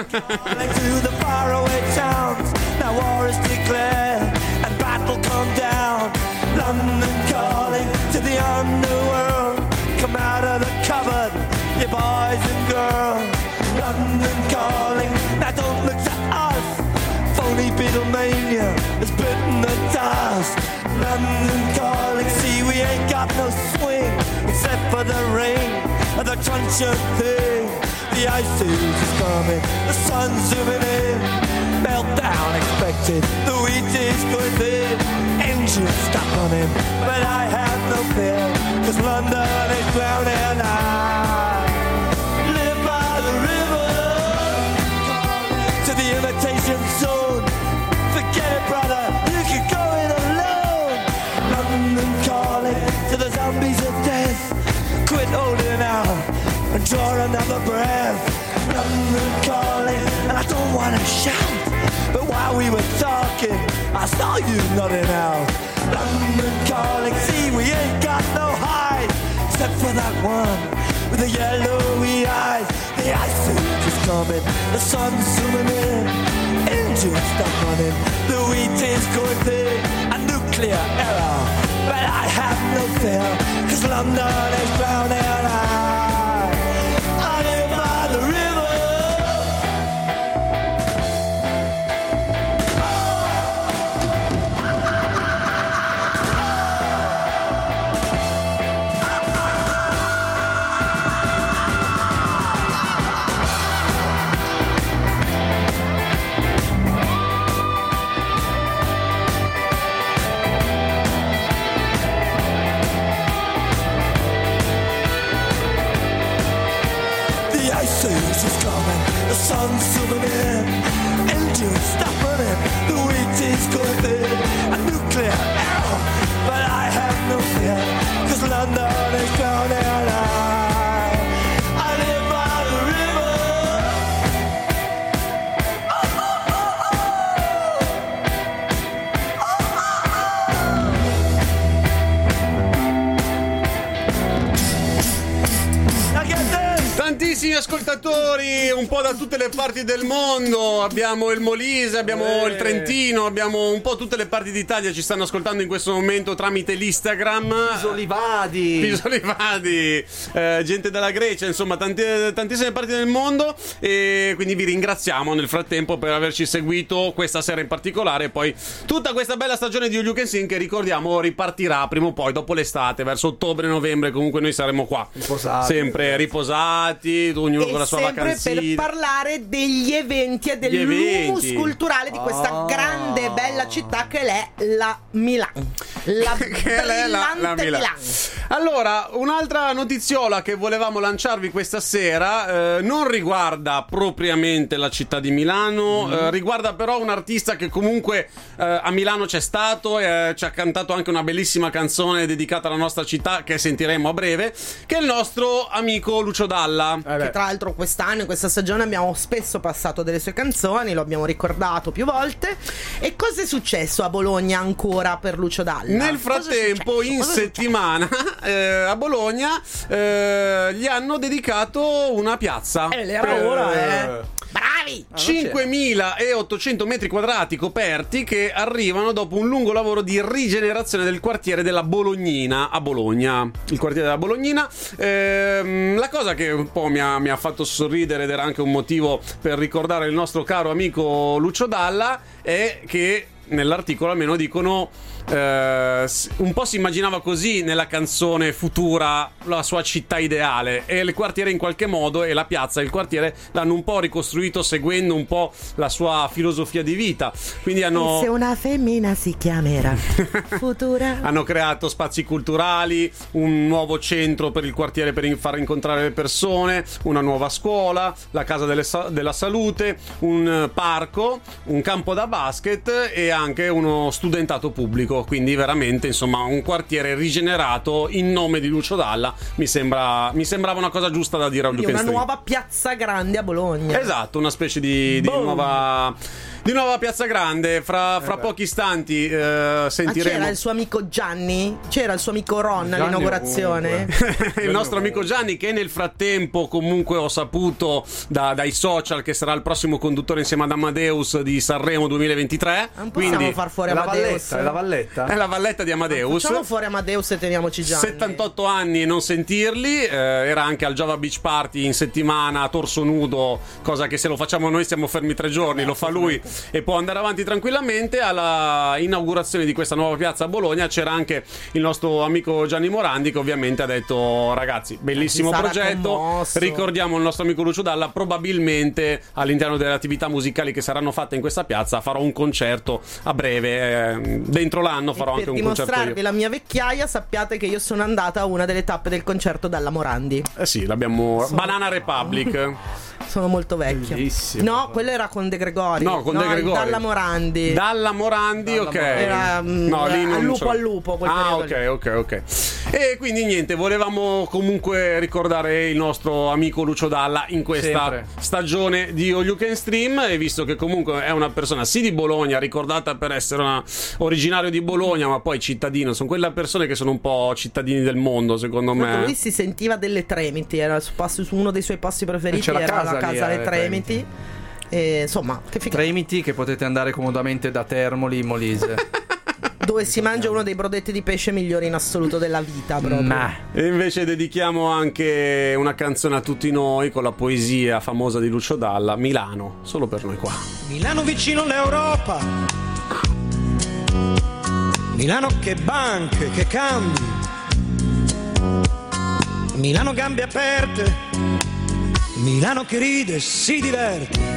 Come out of the cupboard, you boys and girls. London calling, now don't look to us. Phony Beatlemania has bitten the dust. London calling, see we ain't got no swing except for the rain and the truncheon thing. The ice age is coming, the sun's zooming in. Meltdown expected, the wheat is going thin. Engines stop running, but I have no fear, cause London is drowning. I live by the river, to the imitation zone. Forget it, brother, you can go it alone. London calling to the zombies of death. Quit holding out and draw another breath. London calling, and I don't wanna shout, but while we were talking, I saw you nodding out. London calling, see we ain't got no hide, except for that one with the yellowy eyes. The ice age is coming, the sun's zooming in. Engines stop running, the wheat is going thin. A nuclear error, but I have no fear, cause London is drowning. I, I live by the river. The sun's zooming in, engines stop running, the wheat is going thin. A nuclear error, but I have no fear, cause London is drowning. I, I live by the river. Oh, oh, oh, oh. Now get this. Tantissimi ascoltatori, un po' da tutte le parti del mondo. Abbiamo il Molise, abbiamo eh. il Trentino, abbiamo un po' tutte le parti d'Italia. Ci stanno ascoltando in questo momento tramite l'Instagram. Pisolivadi, Pisolivadi, eh, gente dalla Grecia, insomma, tanti, tantissime parti del mondo. E quindi vi ringraziamo nel frattempo per averci seguito questa sera in particolare. E poi tutta questa bella stagione di All You Can Sing, che ricordiamo ripartirà prima o poi dopo l'estate, verso ottobre-novembre. Comunque noi saremo qua, riposati, sempre riposati, ognuno e con la sua sempre vacanzina, per parlare degli eventi e dell'humus culturale di questa oh. grande e bella città che è la Milano, la che è la, la Milano. Milano. Allora, un'altra notiziola che volevamo lanciarvi questa sera eh, non riguarda propriamente la città di Milano, mm. eh, riguarda però un artista che comunque eh, a Milano c'è stato e eh, ci ha cantato anche una bellissima canzone dedicata alla nostra città che sentiremo a breve, che è il nostro amico Lucio Dalla. Eh che tra l'altro quest'anno, in questa stagione, abbiamo spesso passato delle sue canzoni, lo abbiamo ricordato più volte. E cosa è successo a Bologna ancora per Lucio Dalla? Nel frattempo, in cosa settimana eh, a Bologna eh, gli hanno dedicato una piazza. E eh, ora eh. Bravi! cinquemilaottocento metri quadrati coperti che arrivano dopo un lungo lavoro di rigenerazione del quartiere della Bolognina a Bologna. Il quartiere della Bolognina. Ehm, la cosa che un po' mi ha, mi ha fatto sorridere ed era anche un motivo per ricordare il nostro caro amico Lucio Dalla è che nell'articolo almeno dicono eh, un po' si immaginava così nella canzone futura la sua città ideale, e il quartiere in qualche modo e la piazza e il quartiere l'hanno un po' ricostruito seguendo un po' la sua filosofia di vita, quindi hanno se una femmina si chiamerà futura hanno creato spazi culturali, un nuovo centro per il quartiere per far incontrare le persone, una nuova scuola, la casa delle, della salute, un parco, un campo da basket e anche uno studentato pubblico. Quindi veramente, insomma, un quartiere rigenerato in nome di Lucio Dalla mi sembra mi sembrava una cosa giusta da dire a Luca. Una nuova piazza grande a Bologna. Esatto, una specie di, di nuova di nuova piazza grande. Fra, fra eh pochi istanti eh, sentiremo. Ma c'era il suo amico Gianni? C'era il suo amico Ron Gianni all'inaugurazione? Il nostro amico Gianni, che nel frattempo comunque ho saputo da, dai social che sarà il prossimo conduttore insieme ad Amadeus di Sanremo duemilaventitré. Non possiamo quindi far fuori è la Amadeus. Valletta, è la Valletta? È la Valletta di Amadeus. Facciamo fuori Amadeus e teniamoci Gianni. settantotto anni e non sentirli. eh, Era anche al Java Beach Party in settimana a torso nudo, cosa che se lo facciamo noi stiamo fermi tre giorni, lo fa lui e può andare avanti tranquillamente. Alla inaugurazione di questa nuova piazza a Bologna c'era anche il nostro amico Gianni Morandi, che ovviamente ha detto: ragazzi, bellissimo progetto, commosso. Ricordiamo il nostro amico Lucio Dalla, probabilmente all'interno delle attività musicali che saranno fatte in questa piazza farò un concerto a breve, eh, dentro l'anno farò e anche un per concerto io. Per dimostrarvi la mia vecchiaia, sappiate che io sono andata a una delle tappe del concerto Dalla Morandi. Eh sì, l'abbiamo sono... Banana Republic. Sono molto vecchia. Bellissimo. No, quello era con De Gregori. No, con no, De Gregori. Dalla Morandi. Dalla Morandi, Dalla ok. Morandi. Era mm, no, lì non al lupo so. al lupo. Quel ah, ok, lì. ok, ok. E quindi niente, volevamo comunque ricordare il nostro amico Lucio Dalla in questa Sempre. stagione di All You Can Stream. E visto che comunque è una persona sì di Bologna, ricordata per essere una, originario di Bologna, ma poi cittadino, sono quelle persone che sono un po' cittadini del mondo, secondo me. Lui si sentiva delle Tremiti, era su, su uno dei suoi posti preferiti, c'è la era casa la casa lì, alle eh, Tremiti. Tremiti. E, insomma, che figata. Tremiti, che potete andare comodamente da Termoli in Molise. Dove si mangia uno dei brodetti di pesce migliori in assoluto della vita, proprio. Nah. E invece dedichiamo anche una canzone a tutti noi con la poesia famosa di Lucio Dalla, Milano, solo per noi qua. Milano vicino all'Europa, Milano che banche, che cambi, Milano gambe aperte, Milano che ride e si diverte,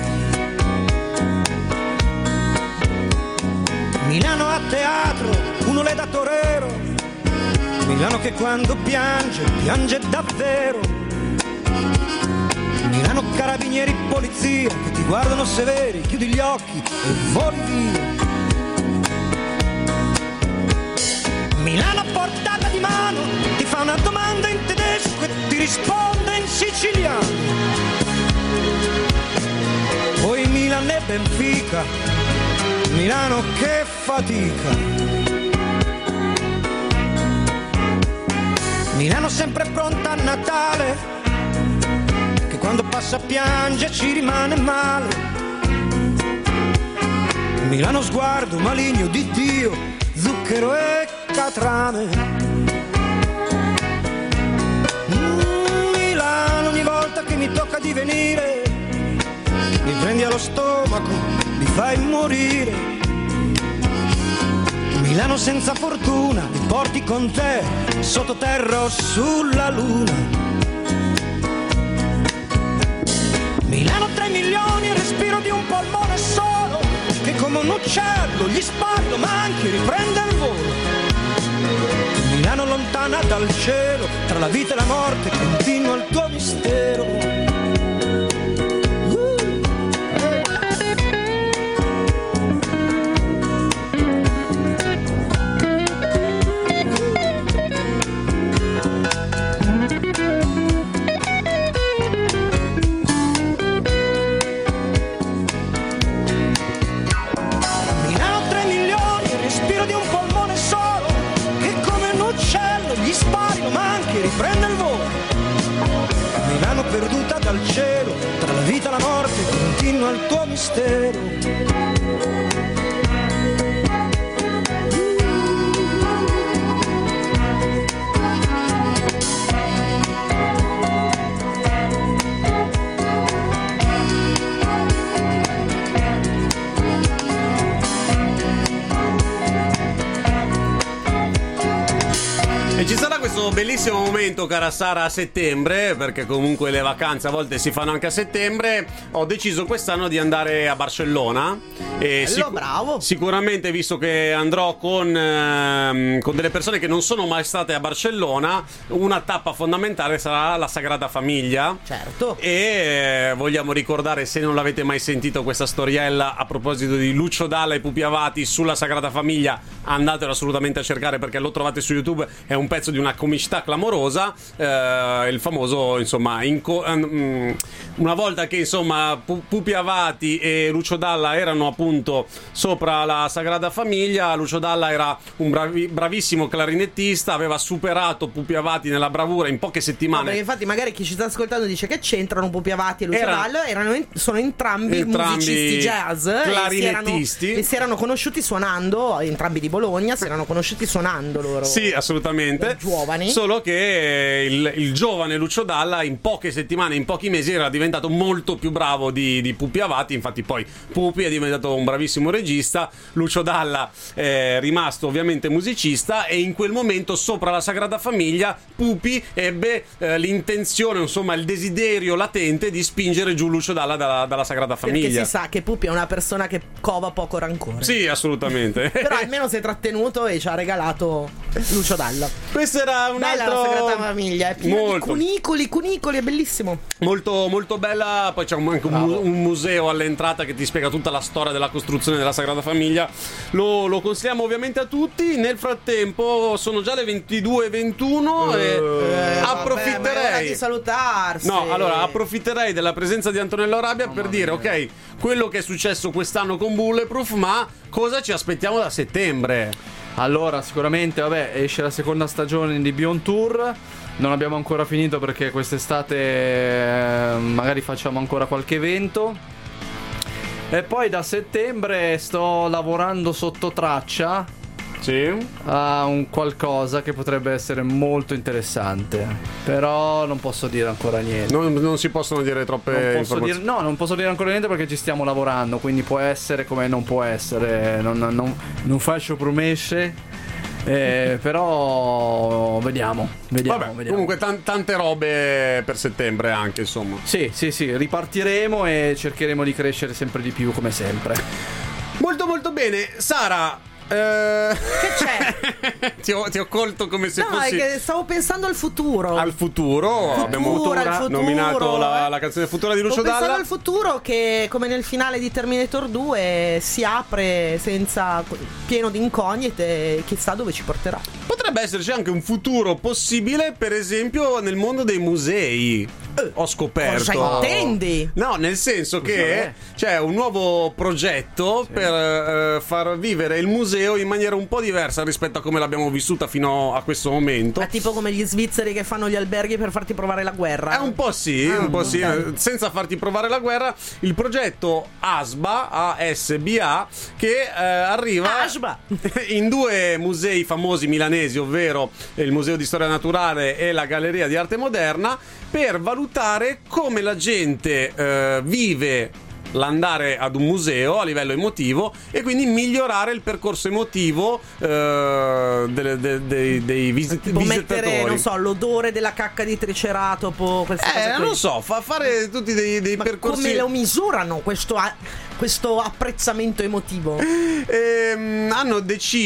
Milano a teatro, uno le da torero, Milano che quando piange, piange davvero, Milano carabinieri, polizia che ti guardano severi, chiudi gli occhi e voli via. Milano a portata di mano, ti fa una domanda in tedesco e ti risponde in siciliano. Poi Milano e Benfica, Milano che fatica. Milano sempre pronta a Natale, che quando passa piange ci rimane male. Milano sguardo maligno di Dio, zucchero e catrame. Mm, Milano ogni volta che mi tocca di venire, mi prendi allo stomaco, mi fai morire. Milano senza fortuna, mi porti con te sottoterra o sulla luna. Milano tre milioni, respiro di un polmone solo, che come un uccello gli sparo ma anche riprende il volo. Milano lontana dal cielo, tra la vita e la morte continua il tuo mistero. Riprende il volo, Milano perduta dal cielo, tra la vita e la morte continua il tuo mistero. E ci sarà questo bellissimo momento, cara Sara, a settembre, perché comunque le vacanze a volte si fanno anche a settembre. Ho deciso quest'anno di andare a Barcellona. E Bello, bravo. Sicuramente, visto che andrò con, ehm, con delle persone che non sono mai state a Barcellona, una tappa fondamentale sarà la Sagrada Famiglia. Certo. E eh, vogliamo ricordare, se non l'avete mai sentito, questa storiella a proposito di Lucio Dalla e Pupi Avati sulla Sagrada Famiglia, andatelo assolutamente a cercare perché lo trovate su YouTube. È un pezzo di una comicità clamorosa, eh, il famoso, insomma, inco- um, una volta che insomma Pu- Pupi Avati e Lucio Dalla erano appunto sopra la Sagrada Famiglia, Lucio Dalla era un bravi- bravissimo clarinettista, aveva superato Pupi Avati nella bravura in poche settimane. No, perché infatti magari chi ci sta ascoltando dice che c'entrano Pupi Avati e Lucio Era- Dalla, erano in- sono entrambi, Entrambi musicisti jazz clarinettisti. e si, erano, e si erano conosciuti suonando, entrambi di Bologna, si erano conosciuti suonando loro. Sì, assolutamente. Giovani. Solo che il, il giovane Lucio Dalla in poche settimane, in pochi mesi era diventato molto più bravo di, di Pupi Avati. Infatti poi Pupi è diventato un bravissimo regista, Lucio Dalla è rimasto ovviamente musicista, e in quel momento sopra la Sagrada Famiglia Pupi ebbe eh, l'intenzione, insomma il desiderio latente di spingere giù Lucio Dalla dalla, dalla Sagrada Famiglia. Perché si sa che Pupi è una persona che cova poco rancore. Sì, assolutamente. Però almeno si è trattenuto e ci ha regalato Lucio Dalla. Questo era un Bella altro... la Sagrada Famiglia, è piena Molto. di cunicoli, cunicoli, è bellissimo. Molto, molto bella. Poi c'è un, anche un, mu- un museo all'entrata che ti spiega tutta la storia della costruzione della Sagrada Famiglia. Lo, lo consigliamo ovviamente a tutti. Nel frattempo sono già le ventidue e ventuno e Eh, approfitterei. vabbè, ma è ora di salutarsi. No, allora approfitterei della presenza di Antonello Arabia per dire, ok, quello che è successo quest'anno con Bulletproof, ma cosa ci aspettiamo da settembre? Allora, sicuramente, vabbè, esce la seconda stagione di Beyond Tour. Non abbiamo ancora finito perché quest'estate eh, magari facciamo ancora qualche evento. E poi da settembre sto lavorando sotto traccia Sì. a un qualcosa che potrebbe essere molto interessante. Però non posso dire ancora niente. Non, non si possono dire troppe Non posso informazioni. dire, no, non posso dire ancora niente perché ci stiamo lavorando. Quindi può essere come non può essere. Non, non, non faccio promesse. Eh, però vediamo, vediamo, Vabbè, vediamo. comunque tan- tante robe per settembre anche, insomma. Sì, sì, sì, ripartiremo e cercheremo di crescere sempre di più come sempre. Molto molto bene. Sara, eh... Che c'è? ti, ho, ti ho colto come se No, fossi è che stavo pensando al futuro. al futuro. Futura, Abbiamo al futuro, nominato la, eh. la canzone Futura di Lucio Stavo pensando Dalla. al futuro che, come nel finale di Terminator due, si apre senza pieno di incognite, chissà dove ci porterà. Potrebbe esserci anche un futuro possibile, per esempio nel mondo dei musei. Ho scoperto. Cosa intendi? No, nel senso che Cos'è? c'è un nuovo progetto per eh, far vivere il museo in maniera un po' diversa rispetto a come l'abbiamo vissuta fino a questo momento. È tipo come gli svizzeri che fanno gli alberghi per farti provare la guerra. È un po' sì, Ah, un po' sì, ok. senza farti provare la guerra. Il progetto A S B A, A S B A, che eh, arriva A S B A. in due musei famosi milanesi, ovvero il Museo di Storia Naturale e la Galleria di Arte Moderna, per valutare come la gente eh, vive l'andare ad un museo a livello emotivo e quindi migliorare il percorso emotivo eh, delle- de- dei, dei visit- Tipo visitatori. mettere, non so, l'odore della cacca di triceratopo, queste cose Eh, qui. non so, fa fare tutti dei, dei Ma percorsi. come lo misurano questo a- questo apprezzamento emotivo? Ehm, hanno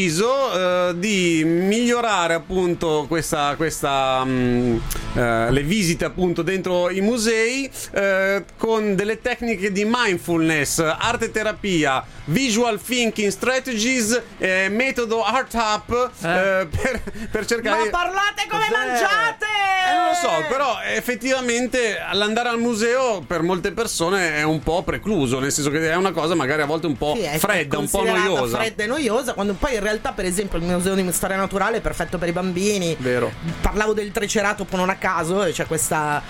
deciso eh, di migliorare appunto questa, questa mh, eh, le visite appunto dentro i musei eh, con delle tecniche di mindfulness, arte terapia, visual thinking strategies, eh, metodo Art Up eh. Eh, per, per cercare. Ma parlate come Cos'è? mangiate! Eh, non lo so, però effettivamente all'andare al museo per molte persone è un po' precluso, nel senso che è una cosa magari a volte un po' Sì, è fredda, un po' considerata noiosa. fredda e noiosa, quando poi in realtà per esempio il museo di storia naturale è perfetto per i bambini. Vero. Parlavo del Triceratopo non a caso, c'è questa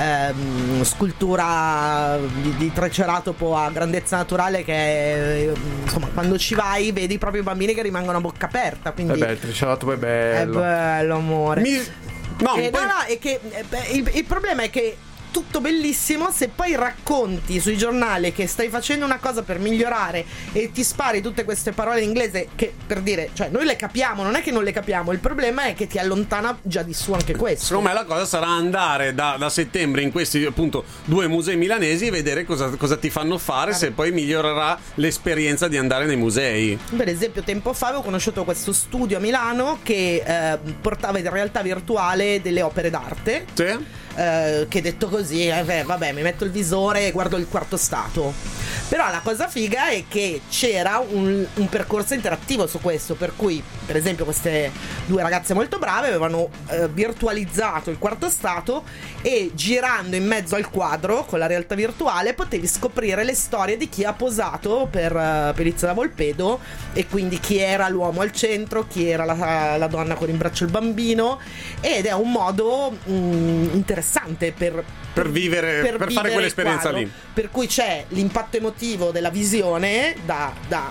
ehm, scultura di, di Triceratopo a grandezza naturale che è, insomma, quando ci vai vedi proprio i bambini che rimangono a bocca aperta, quindi Eh beh, il Triceratopo è bello. è bello, amore. Mi... No, Eh, poi... no, no, è che eh, beh, il, il problema è che tutto bellissimo, se poi racconti sui giornali che stai facendo una cosa per migliorare e ti spari tutte queste parole in inglese che, per dire, cioè noi le capiamo, non è che non le capiamo, il problema è che ti allontana già di su anche questo. Secondo me la cosa sarà andare da, da settembre in questi appunto due musei milanesi e vedere cosa, cosa ti fanno fare, se poi migliorerà l'esperienza di andare nei musei. Per esempio tempo fa avevo conosciuto questo studio a Milano che eh, portava in realtà virtuale delle opere d'arte. Sì? Eh, che detto così, eh, beh, vabbè, mi metto il visore e guardo il quarto stato. Però la cosa figa è che c'era un, un percorso interattivo su questo, per cui per esempio queste due ragazze molto brave avevano eh, virtualizzato il quarto stato e girando in mezzo al quadro con la realtà virtuale potevi scoprire le storie di chi ha posato per uh, Pelizia da Volpedo, e quindi chi era l'uomo al centro, chi era la, la donna con in braccio il bambino, ed è un modo mh, interessante per Per vivere, per, per fare quell'esperienza lì. Per cui c'è l'impatto emotivo della visione da, da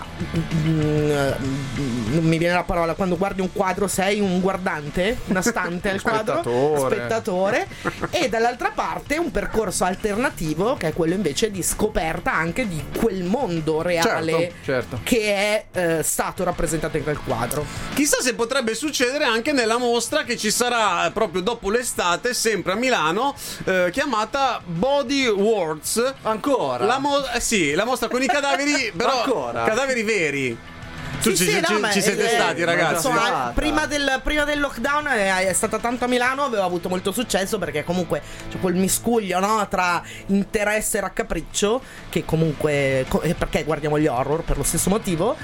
mm, non mi viene la parola, quando guardi un quadro sei un guardante, una stante al quadro, Spettatore. spettatore, e dall'altra parte un percorso alternativo che è quello invece di scoperta anche di quel mondo reale, Certo, certo. che è eh, stato rappresentato in quel quadro. Chissà se potrebbe succedere anche nella mostra che ci sarà proprio dopo l'estate, sempre a Milano, eh, chiamata Body Words. Ancora? La mo- eh sì, la mostra con i cadaveri, però Ancora? cadaveri veri. Tu Sì, ci, sì, ci- no, ma ci siete è- stati, è- ragazzi? insomma, prima, del, prima del lockdown è, è stata tanto a Milano, aveva avuto molto successo perché comunque c'è quel miscuglio, no, tra interesse e raccapriccio, che comunque co- perché guardiamo gli horror per lo stesso motivo,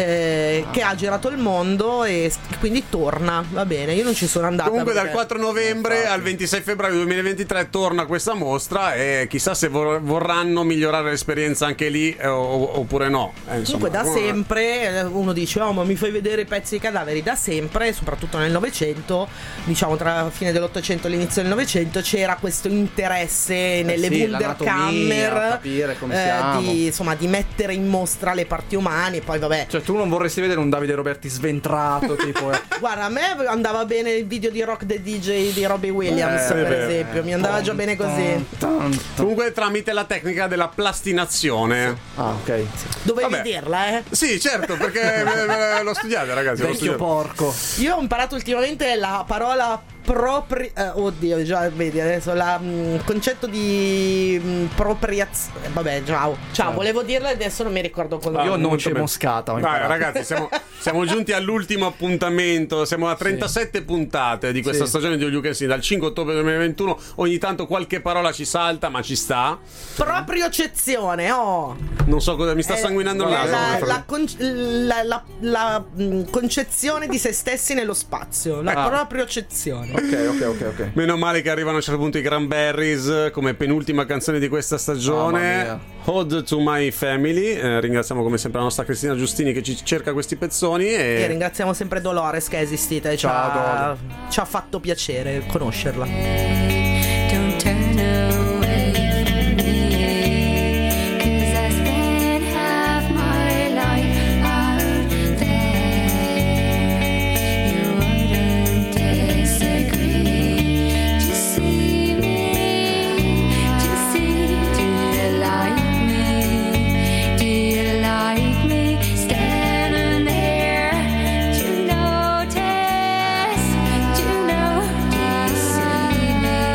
eh, che ha girato il mondo e s- quindi torna, va bene. Io non ci sono andata Comunque dal perché- quattro novembre al ventisei febbraio duemilaventitré torna questa mostra e chissà se vor- vorranno migliorare l'esperienza anche lì eh, o- oppure no. Eh, insomma, Comunque da come- sempre eh, uno dice oh ma mi fai vedere i pezzi di cadaveri, da sempre, soprattutto nel Novecento, diciamo tra la fine dell'Ottocento e l'inizio del Novecento, c'era questo interesse nelle sì, Wunderkammer, l'anatomia, capire come eh, siamo. di, insomma, di mettere in mostra le parti umane. Poi vabbè, Cioè tu non vorresti vedere un Davide Roberti sventrato tipo eh. guarda, a me andava bene il video di Rock the D J di Robbie Williams, Eh, per beh, esempio, mi andava già bene così. Comunque tramite la tecnica della plastinazione. Ah, ok. Dovevi Vabbè. dirla, eh? Sì, certo, perché eh, l'ho studiata, ragazzi. l'ho Vecchio studiata. porco. Io ho imparato ultimamente la parola propri... eh, oddio, già vedi adesso la, mh, il concetto di mh, propriazione. Vabbè, ciao. Ciao, volevo dirla e adesso non mi ricordo cosa. Ah, Io non molto c'è bene. moscata. ho Dai, imparato. ragazzi, siamo, siamo giunti all'ultimo appuntamento. Siamo a trentasette puntate di questa Sì. stagione di All You Can See. Dal cinque ottobre duemilaventuno. Ogni tanto qualche parola ci salta, ma ci sta. Propriocezione, oh. Non so cosa mi sta È- sanguinando il è naso. La, come la fare- con- la- la- la, mh, concezione di se stessi nello spazio. La Ah. propriocezione. Ok, ok, ok, ok. Meno male che arrivano a un certo punto i Cranberries come penultima canzone di questa Mamma stagione. mia. Ode to My Family. Eh, ringraziamo come sempre la nostra Cristina Giustini che ci cerca questi pezzoni. E, E ringraziamo sempre Dolores che è esistita e ci Ciao, ha, ci ha fatto piacere conoscerla. Don't turn away from me, 'cause I spent half my life out there. You wouldn't disagree. Just see me, just see. Do you like me? Do you like me standing there? Do you notice? Do you know? Do you see me?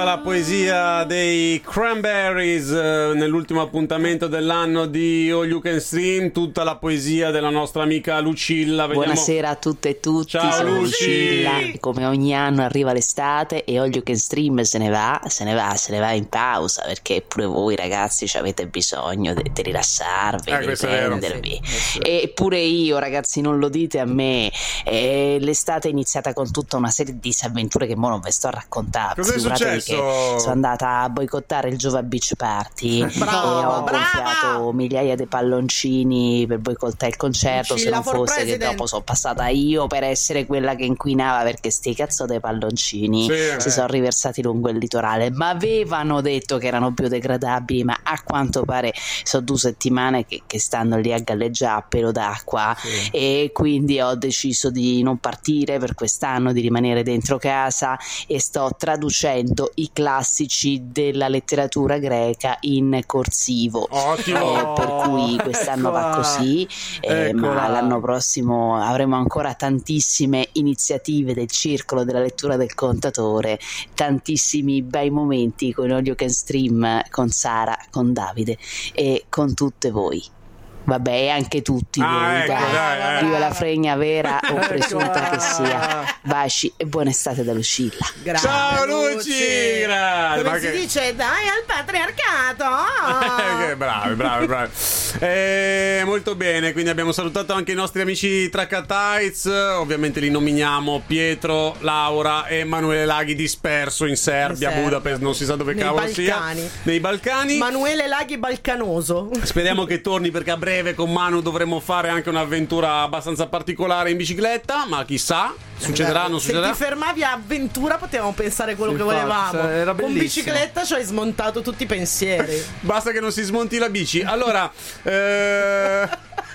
la poesia dei Cranberries eh, nell'ultimo appuntamento dell'anno di All You Can Stream, tutta la poesia della nostra amica Lucilla. Vediamo... Buonasera a tutte e tutti, ciao, sono Luci. Lucilla. Come ogni anno arriva l'estate e All You Can Stream se ne va, se ne va, se ne va in pausa, perché pure voi ragazzi ci avete bisogno di, di rilassarvi, eh, di questo è vero, riprendervi. sì, sì. E pure io ragazzi, non lo dite a me, eh, l'estate è iniziata con tutta una serie di disavventure che mo non ve sto a raccontare. Cos'è Figuratevi successo? che sono andata a boicottare il Giova Beach Party. Brava, e ho brava! gonfiato migliaia di palloncini per boicottare il concerto. Lucilla se non for fosse che president. dopo sono passata io per essere quella che inquinava, perché sti cazzo dei palloncini Sì, si eh. sono riversati lungo il litorale, ma avevano detto che erano biodegradabili, ma a quanto pare sono due settimane che, che stanno lì a galleggiare a pelo d'acqua. Sì. E quindi ho deciso di non partire per quest'anno, di rimanere dentro casa, e sto traducendo i classici della letteratura greca in corsivo. Ottimo. Eh, per cui quest'anno va così, eh, ma Eccola. l'anno prossimo avremo ancora tantissime iniziative del circolo della lettura del contatore, tantissimi bei momenti con All You Can Stream, con Sara, con Davide e con tutte voi. Vabbè, e anche tutti Ah, voi, ecco, dai. dai, eh. Viva la fregna vera o presunta Eccola. che sia. Baci e buona estate da Lucilla. Grazie, Ciao, Luci, grazie. Come Ma si che- dice? Dai al patriarcato. Eh, che bravi, bravi, bravi. Eh, molto bene, quindi abbiamo salutato anche i nostri amici Tracatites. Ovviamente li nominiamo: Pietro, Laura e Emanuele Laghi, disperso in Serbia, In Serbia. Budapest, non si sa dove Nei cavolo Balcani. sia. Nei Balcani. Manuele Laghi Balcanoso. Speriamo che torni, perché a breve con Manu dovremo fare anche un'avventura abbastanza particolare in bicicletta, ma chissà, succederà, non Se succederà. ti fermavi a avventura potevamo pensare quello Sì, che infatti, volevamo. era Con bellissimo. bicicletta ci hai smontato tutti i pensieri. Basta che non si smonti la bici. Allora, eh,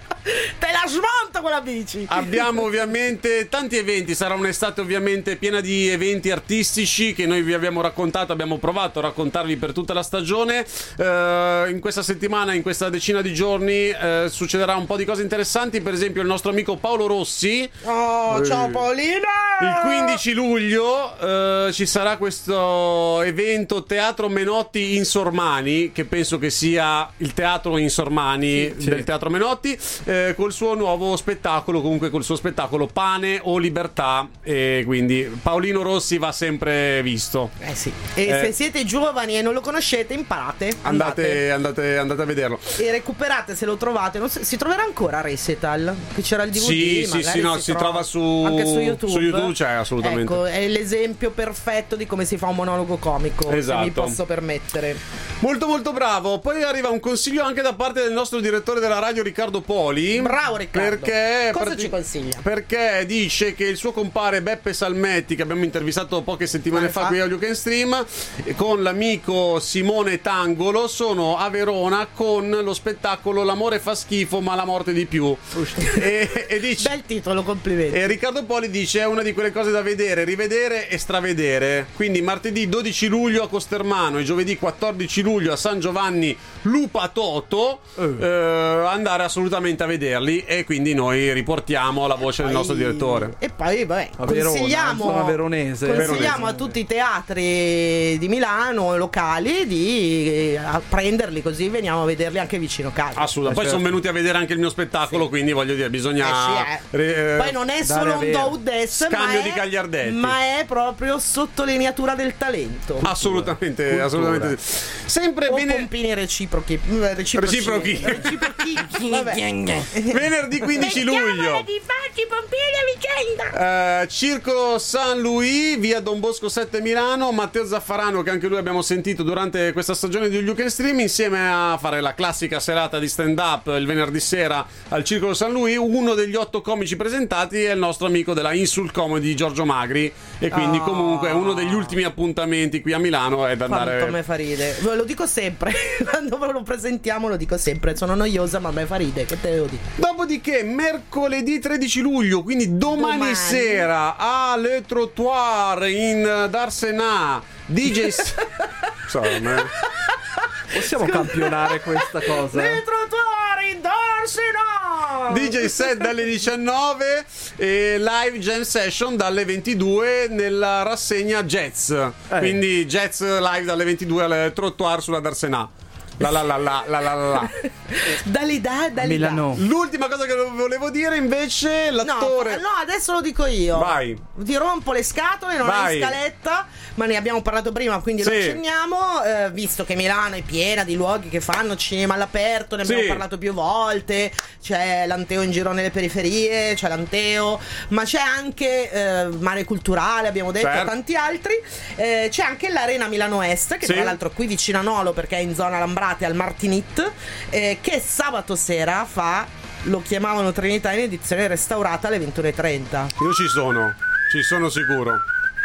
Te la smonto quella bici. abbiamo ovviamente tanti eventi. Sarà un'estate ovviamente piena di eventi artistici che noi vi abbiamo raccontato, abbiamo provato a raccontarvi per tutta la stagione. Eh, in questa settimana, in questa decina di giorni, eh, succederà un po' di cose interessanti. Per esempio il nostro amico Paolo Rossi, Oh, ciao Paolina. il quindici luglio eh, ci sarà questo evento Teatro Menotti in Sormani, che penso che sia il teatro in Sormani Sì, del sì. Teatro Menotti, eh, col suo nuovo spettacolo, comunque col suo spettacolo Pane o Libertà, e quindi Paolino Rossi va sempre visto. Eh sì. E Eh. se siete giovani e non lo conoscete, imparate. Andate, andate, andate a vederlo. E recuperate se lo trovate. Non so- si troverà ancora a Recital? Che c'era il D V D. Sì, sì, magari sì, no, si trova su- anche su YouTube. su YouTube c'è, assolutamente. Ecco, è l'esempio perfetto di come si fa un monologo comico. Esatto. Se mi posso permettere. Molto molto bravo. Poi arriva un consiglio anche da parte del nostro direttore della radio, Riccardo Poli. Bravo Riccardo. Perché Cosa prati- ci consiglia? Perché dice che il suo compare Beppe Salmetti, che abbiamo intervistato poche settimane Quale fa fa? qui a All You Can Stream, e con l'amico Simone Tangolo, sono a Verona con lo spettacolo L'amore fa schifo ma la morte di più. e, e dice Bel titolo, complimenti. e Riccardo Poli dice: è una di quelle cose da vedere, rivedere e stravedere. Quindi martedì dodici luglio a Costermano e giovedì quattordici luglio a San Giovanni Lupa Toto, eh, andare assolutamente a vederli, e quindi noi riportiamo la voce del nostro direttore. E poi, vabbè, A Verona, consigliamo, zona veronese. consigliamo Veronese. a tutti i teatri di Milano locali di eh, a prenderli, così veniamo a vederli anche vicino casa. Assolutamente. Poi certo. sono venuti a vedere anche il mio spettacolo, quindi voglio dire, bisogna. Eh sì, re- eh, Poi non è dare solo a un avere. do des, ma Scambio è, di gagliardetti. ma è proprio sottolineatura del talento. Assolutamente, Cultura. assolutamente. Sempre O bene. pompini reciprochi. Reciproci. Reciprochi. Reciprochi. Vabbè. Venerdì quindici luglio. di farci pompini a vicenda. Eh, Circolo San Luis, via Don Bosco sette Milano. Matteo Zaffarano, che anche lui abbiamo sentito durante questa stagione di All You Can Stream, insieme a fare la classica serata di stand up il venerdì sera al Circolo San Luis. Uno degli otto comici presentati è il nostro amico della Insult Comedy, Giorgio Magri, e quindi Oh. comunque uno degli ultimi appuntamenti qui a Milano è da Quanto andare. me fa ridere. Lo dico sempre. Quando ve lo presentiamo lo dico sempre. Sono noiosa, ma a me fa ridere. Che te devo dire? Dopodiché mercoledì tredici luglio, quindi domani, Domani. sera, a Le Trottoir in Darsena, D J S- Insomma, Possiamo campionare questa cosa? Le trottoir in Darsena! no. D J set dalle diciannove e live jam session dalle ventidue nella rassegna Jazz. Eh. Quindi Jazz live dalle ventidue al trottoir sulla Darsena. La la la la la la la. Dali da, dali Milano. L'ultima cosa che volevo dire invece, l'attore. No, no, adesso lo dico io. Vai. Ti rompo le scatole, non Vai. hai scaletta, ma ne abbiamo parlato prima, quindi Sì. lo accenniamo. Eh, visto che Milano è piena di luoghi che fanno cinema all'aperto, ne abbiamo Sì. parlato più volte. C'è l'Anteo in giro nelle periferie, c'è l'Anteo, ma c'è anche eh, Mare Culturale, abbiamo detto, Certo. tanti altri. Eh, c'è anche l'Arena Milano Est, che Sì. tra l'altro è qui vicino a Nolo, perché è in zona Lambrate al Martinit, eh, che sabato sera fa, lo chiamavano Trinità in edizione restaurata alle ventuno e trenta. Io ci sono, ci sono sicuro.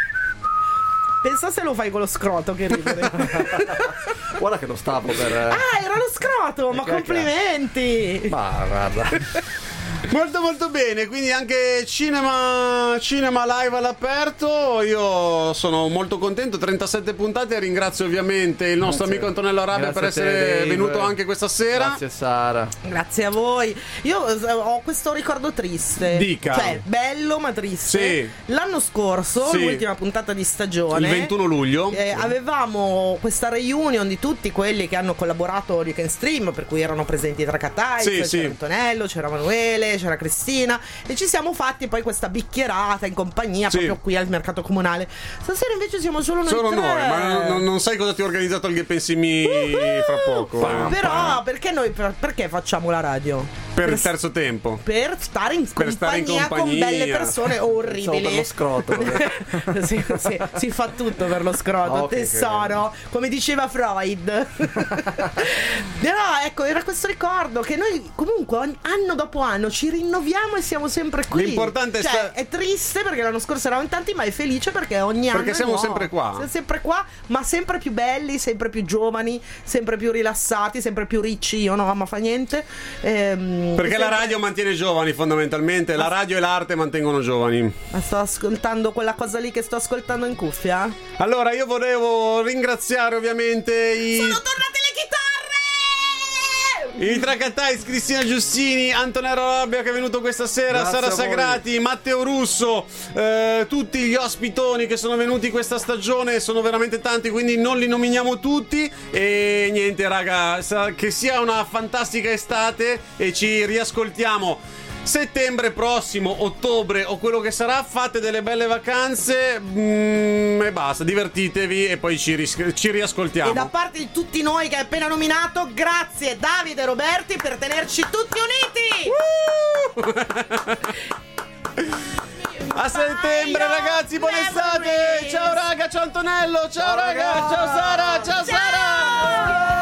Pensa se lo fai con lo scroto, che ridere. Guarda che lo stavo per. Ah, era lo scroto, ma Che- complimenti. Ma guarda. Molto molto bene, quindi anche cinema, cinema live all'aperto. Io sono molto contento, trentasette puntate e ringrazio ovviamente il nostro Grazie. amico Antonello Arabia Grazie per a te, essere Dave. venuto anche questa sera. Grazie Sara. Grazie a voi. Io eh, ho questo ricordo triste. Dica. Cioè, bello ma triste. Sì. L'anno scorso, Sì. l'ultima puntata di stagione, Il ventuno luglio. eh, avevamo questa reunion di tutti quelli che hanno collaborato a You Can Stream, per cui erano presenti Tracatai, Sì, c'era sì. Antonello, c'era Emanuele, c'era Cristina, e ci siamo fatti poi questa bicchierata in compagnia, Sì. proprio qui al mercato comunale. Stasera invece siamo solo noi Solo tre. noi, ma non, non sai cosa ti ho organizzato al Ghe Pensimi fra poco. eh. Però perché noi per- perché facciamo la radio? Per il terzo tempo. Per stare in Per stare in compagnia, con compagnia. belle persone Pensavo orribili. per lo scroto. sì, sì, si fa tutto per lo scroto, Ok, tesoro, come diceva Freud. Però ecco, era questo ricordo che noi comunque ogni- anno dopo anno ci rinnoviamo e siamo sempre qui. L'importante è cioè, sta- è triste perché l'anno scorso eravamo in tanti, ma è felice perché ogni anno Perché è siamo nuovo. sempre qua. Siamo sempre qua, ma sempre più belli, sempre più giovani, sempre più rilassati, sempre più ricci. Io no, ma fa niente. Ehm, Perché la sempre- radio mantiene giovani fondamentalmente. La radio e l'arte mantengono giovani. Ma sto ascoltando quella cosa lì che sto ascoltando in cuffia? Allora io volevo ringraziare ovviamente i... Sono tornate le chitarre! I Tracatai, Cristina Giustini, Antonello Arabia che è venuto questa sera, Grazie Sara a voi. Sagrati, Matteo Russo, eh, tutti gli ospitoni che sono venuti questa stagione, sono veramente tanti, quindi non li nominiamo tutti. E niente raga, sa- che sia una fantastica estate e ci riascoltiamo settembre prossimo, ottobre o quello che sarà. Fate delle belle vacanze, mm, e basta, divertitevi e poi ci, ris- ci riascoltiamo. E da parte di tutti noi che hai appena nominato, grazie Davide e Roberti per tenerci tutti uniti! A settembre ragazzi, buona estate. Ciao raga, ciao Antonello, ciao, Ciao, raga, raga. ciao Sara, ciao, Sara.